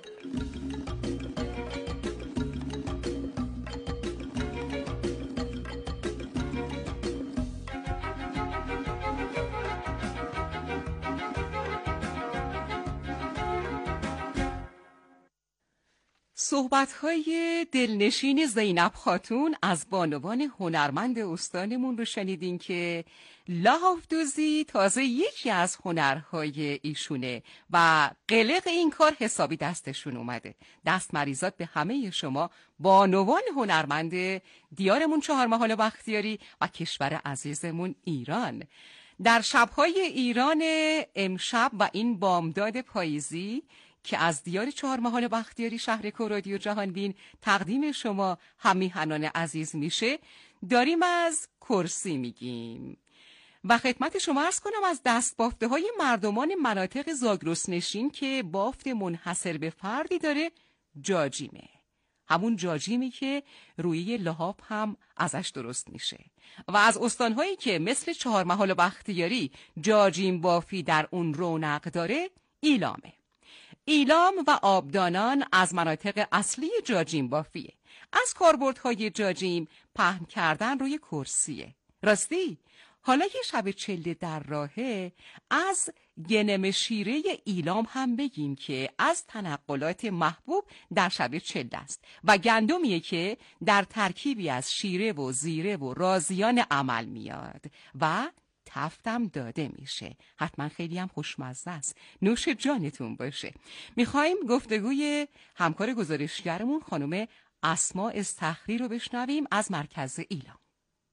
صحبت‌های دلنشین زینب خاتون از بانوان هنرمند استانمون رو شنیدین که لحاف‌دوزی تازه یکی از هنرهای ایشونه و قلق این کار حسابی دستشون اومده. دست مریزات به همه شما بانوان هنرمند دیارمون چهارمحال بختیاری و کشور عزیزمون ایران. در شب‌های ایران امشب و این بامداد پاییزی که از دیار چهارمحال بختیاری شهرکرد رادیو جهانبین تقدیم شما همیهنان عزیز میشه، داریم از کرسی میگیم و خدمت شما عرض کنم از دست بافته های مردمان مناطق زاگرس نشین که بافت منحصر به فردی داره جاجیمه، همون جاجیمی که روی لحاف هم ازش درست میشه و از استانهایی که مثل چهارمحال بختیاری جاجیم بافی در اون رونق داره ایلامه. ایلام و آبدانان از مناطق اصلی جاجیم بافیه. از کاربردهای جاجیم پهن کردن روی کرسیه. راستی حالا یه شب چله در راهه از گنم شیره ایلام هم بگیم که از تنقلات محبوب در شب چله است و گندمیه که در ترکیبی از شیره و زیره و رازیان عمل میاد و تفتم داده میشه. حتما خیلی هم خوشمزه است. نوش جانتون باشه. میخوایم گفتگوی همکار گزارشگرمون خانم اسماء استخری رو بشنویم از مرکز ایلام.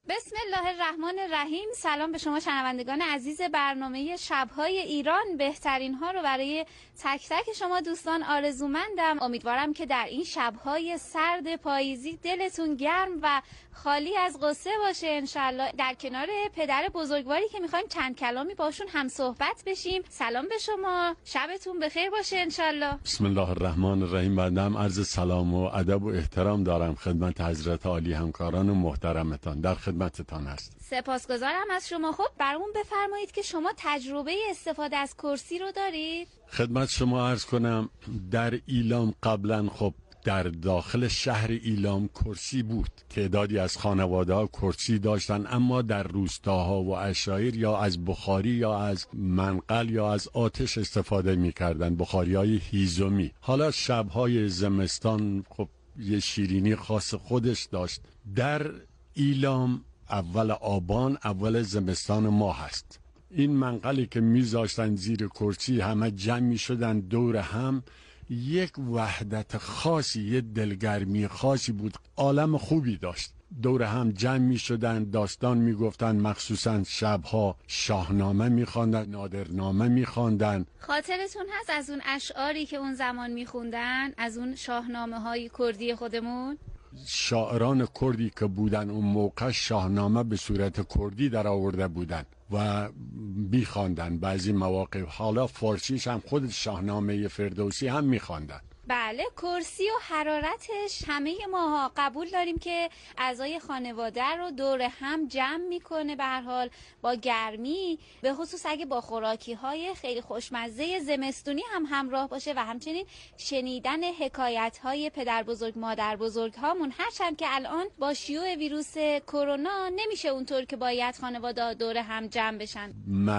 بسم الله الرحمن الرحیم. سلام به شما شنوندگان عزیز برنامه شب‌های ایران. بهترین ها رو برای تک تک شما دوستان آرزومندم. امیدوارم که در این شب‌های سرد پاییزی دلتون گرم و خالی از غصه باشه انشالله. در کنار پدر بزرگواری که میخوایم چند کلامی باشون هم صحبت بشیم. سلام به شما، شبتون بخیر باشه انشالله. بسم الله الرحمن الرحیم. بعدم عرض سلام و ادب و احترام دارم خدمت حضرت عالی همکاران و محترمتان. در خدمتتان هست. سپاسگزارم از شما. خب برامون بفرمایید که شما تجربه استفاده از کرسی رو دارید؟ خدمت شما عرض کنم در ایلام قبلا خب در داخل شهر ایلام کرسی بود. تعدادی از خانواده‌ها کرسی داشتن، اما در روستاها و عشایر یا از بخاری یا از منقل یا از آتش استفاده می‌کردن، بخاری‌های هیزومی. حالا شب‌های زمستان خب یه شیرینی خاص خودش داشت. در ایلام اول آبان اول زمستان ما هست. این منقلی که میذاشتن زیر کرسی همه جمع میشدن دور هم، یک وحدت خاصی، یک دلگرمی خاصی بود. عالم خوبی داشت. دور هم جمع میشدن، داستان میگفتن، مخصوصا شبها شاهنامه میخواندن، نادرنامه میخواندن. خاطرتون هست از اون اشعاری که اون زمان میخوندن، از اون شاهنامه های کردی خودمون؟ شاعران کردی که بودن اون موقع شاهنامه به صورت کردی در آورده بودن و میخواندن بعضی مواقع. حالا فارسیش هم خود شاهنامه فردوسی هم میخواندن. بله، کرسی و حرارتش همه ماها قبول داریم که اعضای خانواده رو دور هم جمع میکنه، به هر حال با گرمی، به خصوص اگه با خوراکی های خیلی خوشمزه زمستونی هم همراه باشه و همچنین شنیدن حکایت های پدر بزرگ مادر بزرگ هامون. هرچند که الان با شیوع ویروس کرونا نمیشه اونطور که باید خانواده دور هم جمع بشن.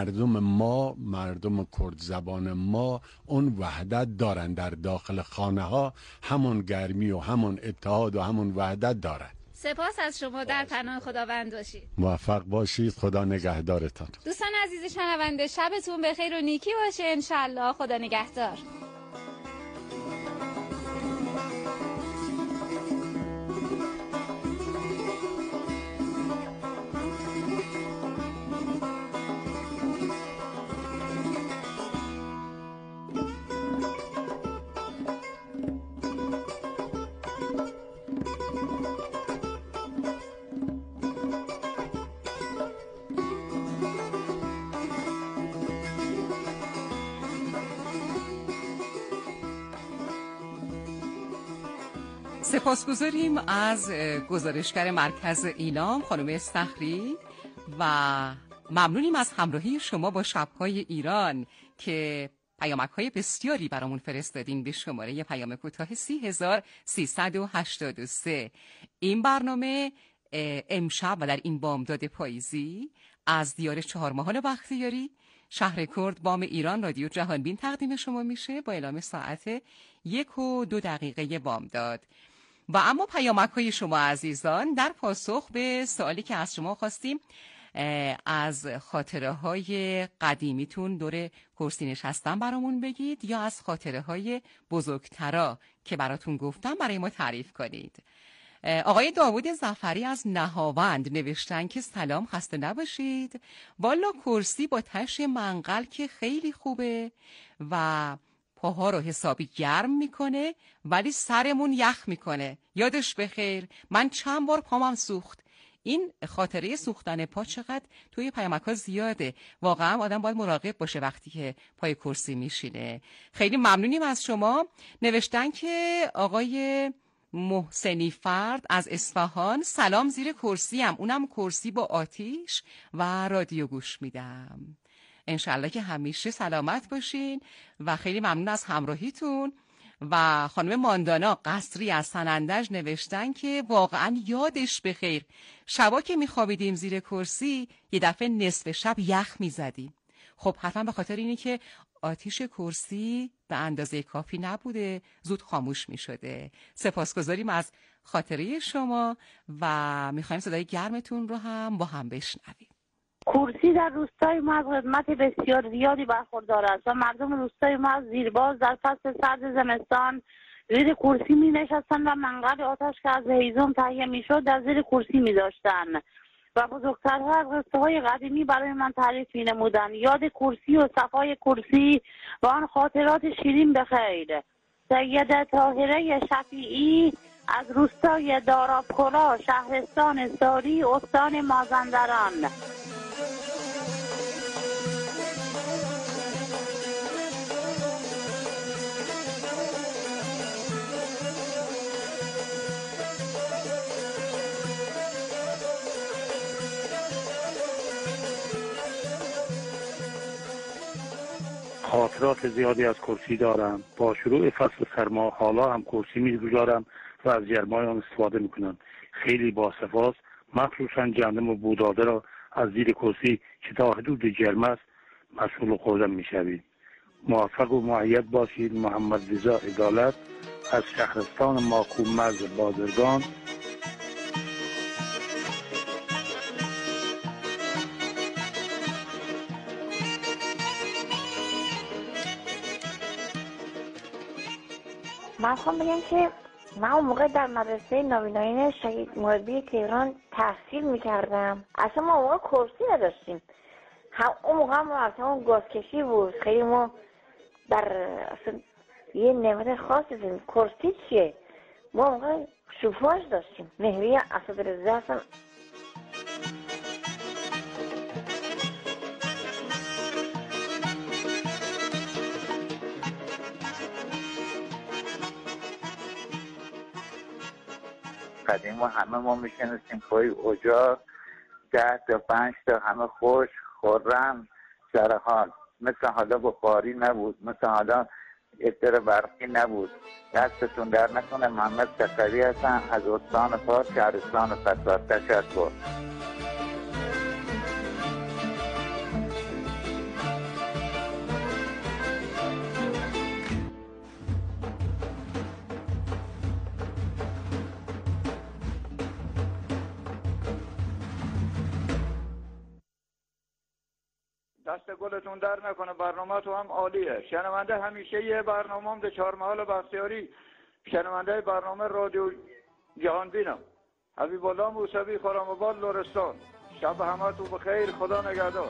مردم کرد زبان ما اون وحدت دارن، در داخل خانه ها همون گرمی و همون اتحاد و همون وحدت دارن. سپاس از شما، در پناه خداوند باشید. موفق باشید، خدا نگهدارتان. دوستان عزیز شنونده، شبتون بخیر و نیکی باشه انشالله. خدا نگهدار. سپاسگزاریم از گزارشگر مرکز ایلام خانم استخری و ممنونیم از همراهی شما با شب‌های ایران که پیامک‌های بسیاری برامون فرستادین به شماره پیام کوتاه 30383. این برنامه امشب و در این بامداد پاییزی از دیار چهارمحال بختیاری شهر کرد بام ایران رادیو جهانبین تقدیم شما میشه با اعلام ساعت 1:02 بامداد. و اما پیامک‌های شما عزیزان در پاسخ به سوالی که از شما خواستیم از خاطره‌های قدیمیتون دور کرسی نشستن برامون بگید یا از خاطره‌های بزرگترا که براتون گفتم برای ما تعریف کنید. آقای داوود ظفری از نهاوند نوشتن که سلام، خسته نباشید. والا کرسی با تش منقل که خیلی خوبه و پاها رو حسابی گرم میکنه ولی سرمون یخ میکنه. یادش بخیر، من چند بار پامم سوخت. این خاطره سوختن پا چقدر توی پیامک‌ها زیاده. واقعا آدم باید مراقب باشه وقتی که پای کرسی میشینه. خیلی ممنونیم از شما. نوشتن که آقای محسنی فرد از اصفهان، سلام، زیر کرسیم، اونم کرسی با آتیش و رادیو گوش میدم. انشالله که همیشه سلامت باشین و خیلی ممنون از همراهیتون. و خانم ماندانا قصری از سنندج نوشتن که واقعا یادش بخیر، شبا که میخوابیدیم زیر کرسی یه دفعه نصف شب یخ میزدیم. خب حتما به خاطر اینه که آتیش کرسی به اندازه کافی نبوده، زود خاموش میشده. سپاسگزاریم از خاطره شما و میخوایم صدای گرمتون رو هم با هم بشنویم. کرسی در روستای ما از خدمت بسیار زیادی برخوردار است و مردم روستای ما زیرباز در فصل سرد زمستان زیر کرسی می نشستن و منقل آتش که از هیزم تهیه می شد در زیر کرسی می داشتن و بزرگترها از قصه های قدیمی برای من تعریف می نمودن. یاد کرسی و صفای کرسی و آن خاطرات شیرین بخیر. سیده طاهره شفیعی از روستای دارابکلا، شهرستان ساری، استان مازندران. خاطرات زیادی از کرسی دارم. با شروع فصل سرما حالا هم کرسی می‌گذارم و از گرمای آن استفاده می‌کنم. خیلی باصفاست، مخصوصا گندم و بوداده را از زیر کرسی که تا حدود گرم است مشغول خوردن می‌شوید. موفق و مؤید باشید. محمد رضا عدالت از شهرستان ماکو مرز بازرگان. من خواهم بگم که من اون موقع در مدرسه نویناین شهید محبی تهران تحصیل میکردم. اصلا ما اون موقع کرسی نداشتیم. اون موقع هم اصلا گازکشی بود. خیلی ما در اصلا یه نعمت خاصی داریم. کرسی چیه؟ ما اون موقع شوفاژ داشتیم. نهریه اسدرضا اصلا قدیم و همه ما میشنستیم پای اجاق 10 تا 5 تا همه خوش خورم سر حال. مثل حالا بخاری نبود، مثل حالا استر برقی نبود. دستتون در نکنه. محمد صفوی هستن از استان فارس، شهرستان فساد. تشکر. دست گلتون در نکنه. برنامه تو هم عالیه. شنونده همیشه یه برنامه هم ده 4 محل بختیاری، شنونده برنامه رادیو جهان بینم. حبیب الله موسوی، خرم آباد، لرستان. شب همه تو بخیر. خدا نگهدار.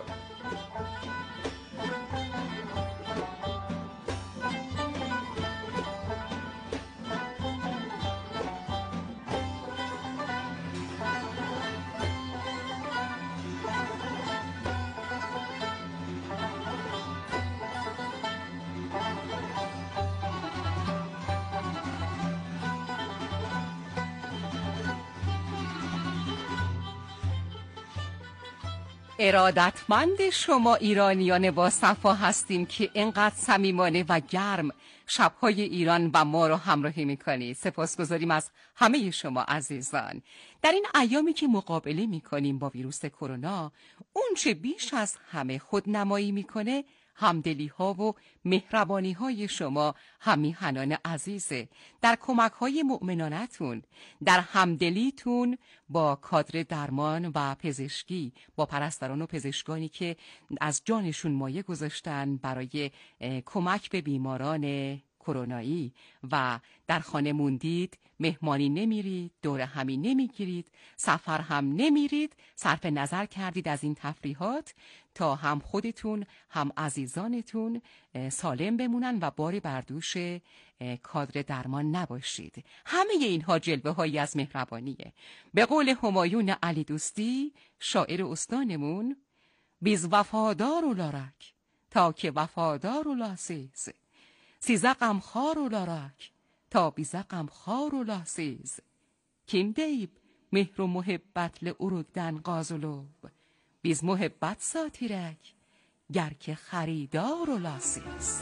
ارادتمند شما ایرانیان با صفا هستیم که اینقدر صمیمانه و گرم شبهای ایران و ما رو همراهی میکنید. سپاسگزاریم از همه شما عزیزان. در این ایامی که مقابله میکنیم با ویروس کرونا، اون چه بیش از همه خودنمایی میکنه همدلی ها و مهربانی های شما همیهنان عزیزه. در کمک های مؤمنانتون، در همدلیتون با کادر درمان و پزشکی، با پرستاران و پزشکانی که از جانشون مایه گذاشتن برای کمک به بیماران کرونایی و در خانه موندید، مهمانی نمیرید، دور همی نمیگیرید، سفر هم نمیرید، صرف نظر کردید از این تفریحات تا هم خودتون هم عزیزانتون سالم بمونن و باری بر دوش کادر درمان نباشید. همه اینها جلوه هایی از مهربانیه. به قول همایون علی دوستی، شاعر استانمون، بیز وفادار و لارک تا که وفادار و لاسیز، سیزه غمخوار و لارک تا بیزه غمخوار و لاسیز، کیم دیب مهر و محبت لعرودن قازلوب، بیز محبت ساتیرک گر که خریدار و لاسیز.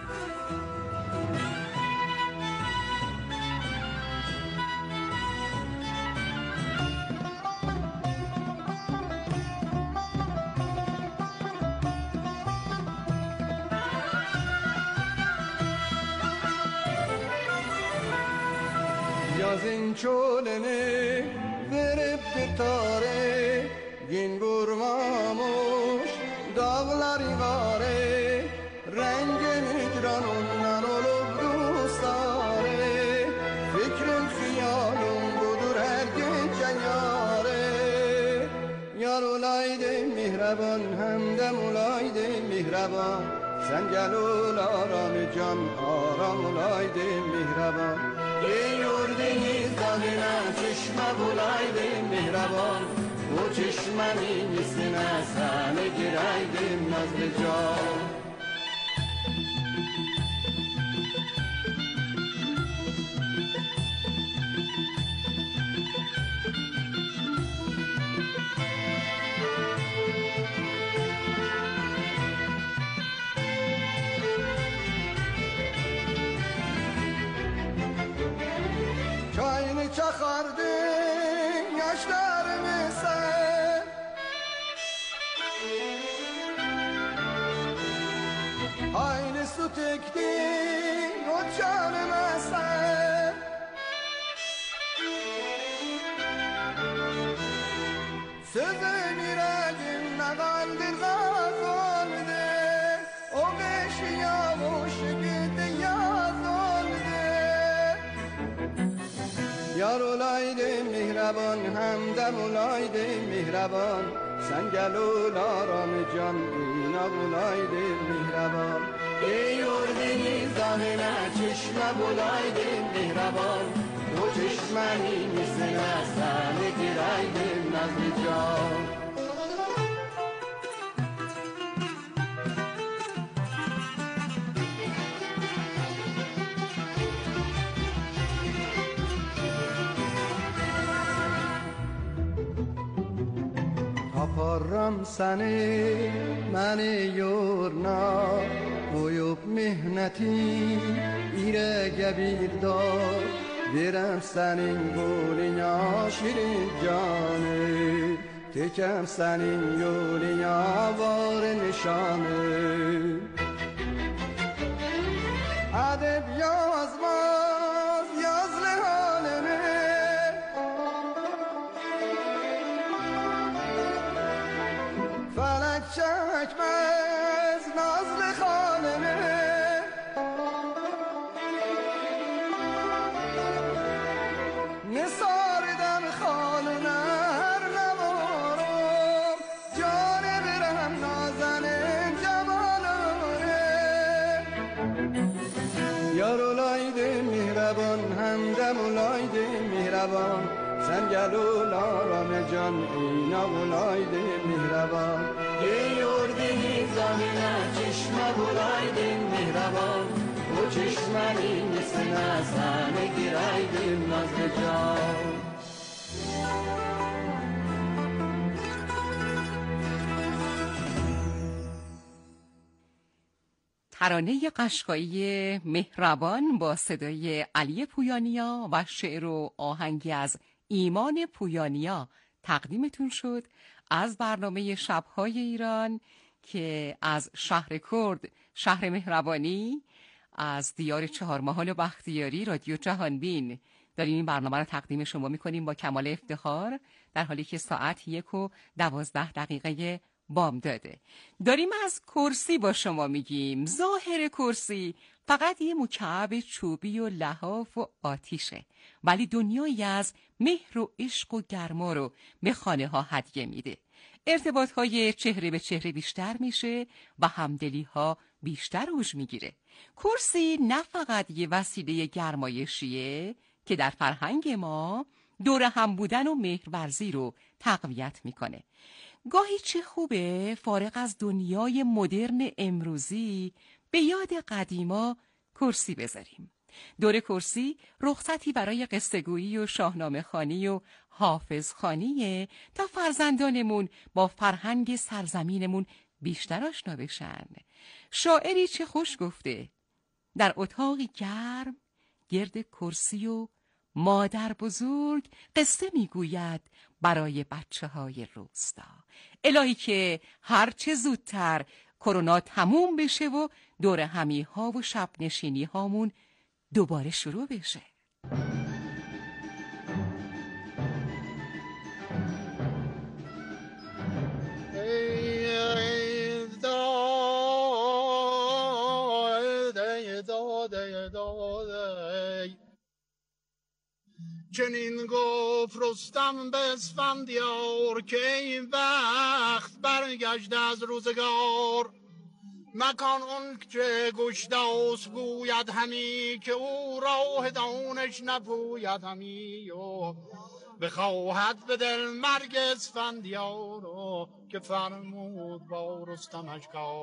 Yazın çölene verip bitare, gün vurmamış dağları gare, rengin hicran ondan olup dostare, fikrim hiyalım budur her gece yare, مهربان همدم اولایده مهربان سنگلول آرام جان آرام اولایده مهربان یه یورده زاهنم چشم بولایده مهربان و چشممی نیستن سنه گرایده نظر جان çakardın yaşlarımı sen aynı su tektin o canıma sen sözün yüreğimde kaldır gazoldu o beş yavuş gitti yazoldu یار اولایده مهربان همدم اولایده مهربان سنگلول آرام جان اینا اولایده مهربان ای اردنی زاهنه چشم اولایده مهربان دو چشمنی مثل سن گرایده نظر جان Kaparram seni məni yorna Qoyub mehnetin irəgə bir dağ Verəm sənin qoluna şirin canı Tekəm sənin yoluna var nişanı Ədəb yazmaz yazlı halimi çekmez nazlı halimi ne sarıdan halına her ne varım canı birem nazenin cemalını yar olaydı mihraban hemdem olaydı mihraban sen gel olarım can eyna olaydı mihraban ey yurdini zahine çeşme bulaydın mihraban bu çeşmenin üstüne sana gireydin nazlı can ترانه قشقایی مهربان با صدای علی پویانیا و شعر و آهنگی از ایمان پویانیا تقدیمتون شد از برنامه شب‌های ایران که از شهر کرد، شهر مهربانی، از دیار چهارمحال و بختیاری رادیو جهانبین داریم این برنامه رو تقدیم شما می‌کنیم با کمال افتخار در حالی که ساعت 1:12 بامداده. داریم از کرسی با شما میگیم. ظاهر کرسی فقط یه مکعب چوبی و لحاف و آتیشه، ولی دنیایی از مهر و عشق و گرما رو به خانه ها هدیه میده. ارتباط های چهره به چهره بیشتر میشه و همدلی ها بیشتر اوج میگیره. کرسی نه فقط یه وسیله گرمایشیه که در فرهنگ ما دور هم بودن و مهرورزی رو تقویت میکنه. گاهی چه خوبه فارغ از دنیای مدرن امروزی به یاد قدیما کرسی بذاریم. دور کرسی رخصتی برای قصه‌گویی و شاهنامه خوانی و حافظ خوانیه تا فرزندانمون با فرهنگ سرزمینمون بیشتر آشنا بشن. شاعری چه خوش گفته: در اتاقی گرم گرد کرسی و مادر بزرگ قصه میگوید برای بچه های روستا. الهی که هرچه زودتر کرونا تموم بشه و دور همی ها و شب نشینی هامون دوباره شروع بشه. چنین گفت رستم به اسفندیار که این وقت برگشت از روزگار. مکان اون که گشتاس گوید همی که او راه دانش نپوید همی و بخواهد به دل مرگ اسفندیار که فرمود با رستمش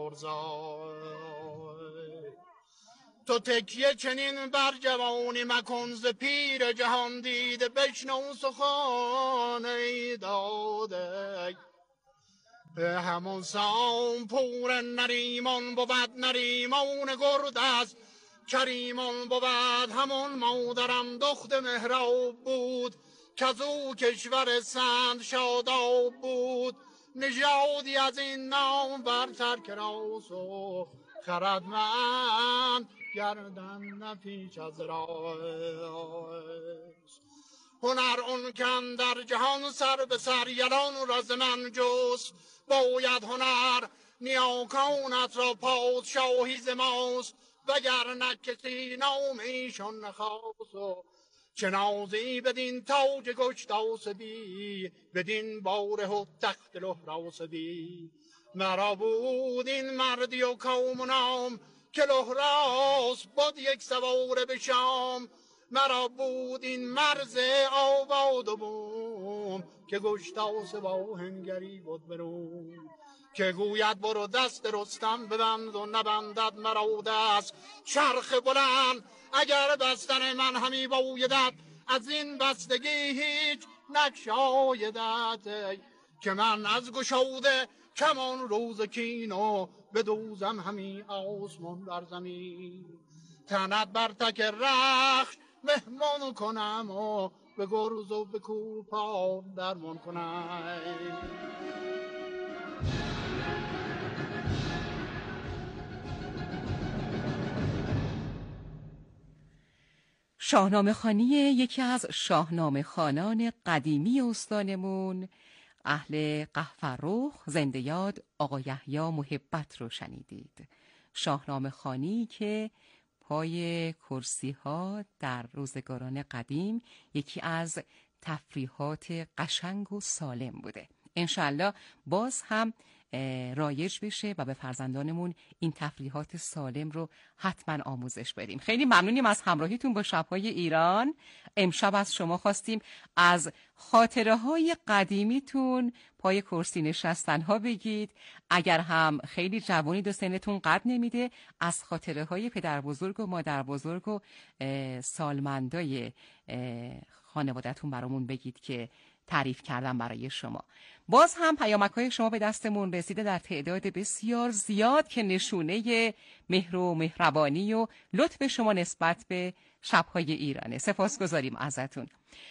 کارزار. تو تکیه چنین بر جوانی مکن ز پیر جهان دیده بشنو سخن ای داده. همون سام پور نریمان بود نریمان گرد است کریمان بود همون مادرم دخت مهراب بود که از او کشور سند شاداب بود. نژادی از این نام برتر کراس و خردمند گردن نپیچ از راست. هنر اون کن در جهان سر به سر یلان رز من جست باید هنر نیاکانت را پادشاهی ز ماست وگرنه کسی نام ایشان نخواست. و چه نازی بدین تاج گشتاس بی بدین باره و تخت لهراس بی. مرا بود این مردی و قوم و نام که لهراس بود یک سواره به شام. مرا بود این مرز آباد و بوم که گشتاس با هنگری بود بروم. که گوید برو دست رستم ببند و نبندد مرا دست چرخ بلند اگر بستن من همی بایدد از این بستگی هیچ نگشایدد. که من از گشاده کمان روز کینو به دوزم همی آسمان در زمین. تنت بر تک رخش مهمان کنم و به گرز و به کوپا درمان کنم. شاهنامه خوانی یکی از شاهنامه خوانان قدیمی استانمون اهل قهفرخ زنده یاد آقا یحیی محبت رو شنیدید. شاهنامه خوانی که پای کرسی ها در روزگاران قدیم یکی از تفریحات قشنگ و سالم بوده. انشالله باز هم رایج بشه و به فرزندانمون این تفریحات سالم رو حتما آموزش بدیم. خیلی ممنونیم از همراهیتون با شب‌های ایران. امشب از شما خواستیم از خاطره های قدیمیتون پای کرسی نشستن ها بگید. اگر هم خیلی جوانید و سنتون قد نمیده از خاطره های پدر بزرگ و مادر بزرگ و سالمندای خانوادتون برامون بگید که تعریف کردم برای شما. باز هم پیامک‌های شما به دستمون رسیده در تعداد بسیار زیاد که نشونه مهر و مهربانی و لطف شما نسبت به شب‌های ایرانه. سپاسگزاریم ازتون.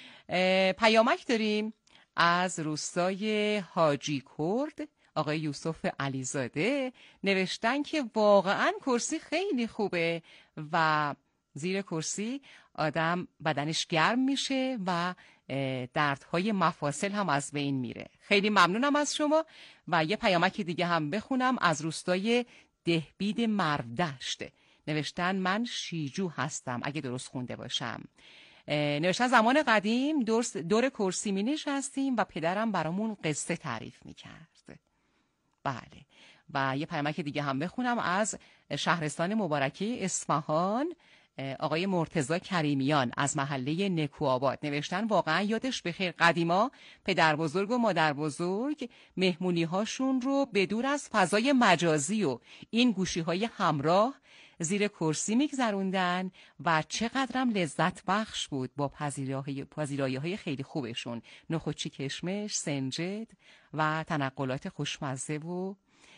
پیامک داریم از روستای حاجی کرد آقای یوسف علیزاده. نوشتن که واقعاً کرسی خیلی خوبه و زیر کرسی آدم بدنش گرم میشه و دردهای مفاصل هم از بین میره. خیلی ممنونم از شما. و یه پیامک دیگه هم بخونم از روستای دهبید مردشت. نوشتن من شیجو هستم اگه درست خونده باشم. نوشتن زمان قدیم دور کرسی می نشستیم و پدرم برامون قصه تعریف می کرد. بله. و یه پیامک دیگه هم بخونم از شهرستان مبارکه اصفهان آقای مرتضی کریمیان از محله نکوآباد. نوشتن واقعا یادش بخیر قدیما پدر بزرگ و مادر بزرگ مهمونی هاشون رو بدور از فضای مجازی و این گوشی های همراه زیر کرسی میگذروندن و چقدرم لذت بخش بود با پذیرایی های خیلی خوبشون، نخودچی کشمش، سنجد و تنقلات خوشمزه و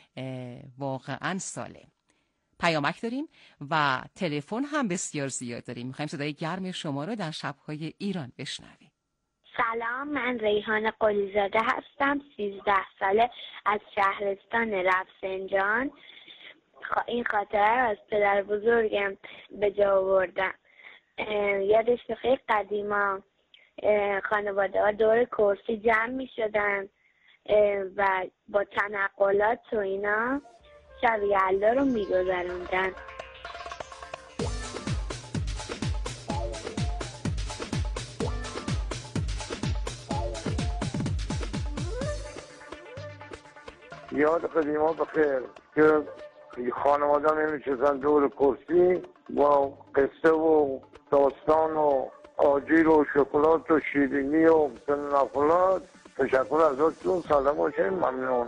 واقعا سالم. پیامک داریم و تلفن هم بسیار زیاد داریم. میخوایم صدای گرم شما رو در شب‌های ایران بشنویم. سلام، من ریحان قلیزاده هستم، 13 ساله، از شهرستان رفسنجان. این خاطره رو از پدر بزرگم به جا آوردم. یادش بخیر قدیما خانواده ها دور کرسی جمع می شدن و با تنقلات و اینا شب یلدا رو می گذروندن. یاد قدیما بخیر که خانواده می‌نشستن دور کرسی با قصه و داستان و آجیل و شکلات و شیرینی و نفلات. تشکر ازتون، سلام باشین، ممنون.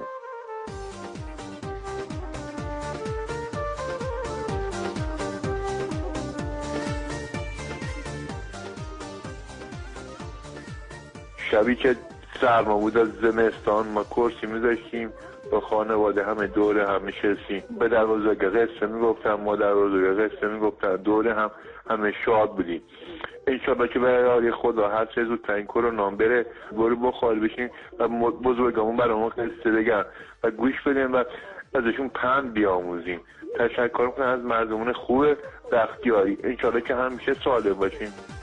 شبی که سرما بود از زمستان ما کرسی می‌ذاشتیم با خانواده همه دوره هم میشستیم، به در بزرگ قصه میگفتم، مادر بزرگ قصه میگفتم، دوره هم همه شاد بودیم. انشالله که برای خدا هر چه زودترین کرونا بره برو بخار بشین و بزرگامون برامون قصه بگن و گوش بدیم و ازشون پند بیاموزیم. تشکر میکنم از مردمون خوب بختیاری. انشالله که همیشه سالم باشیم.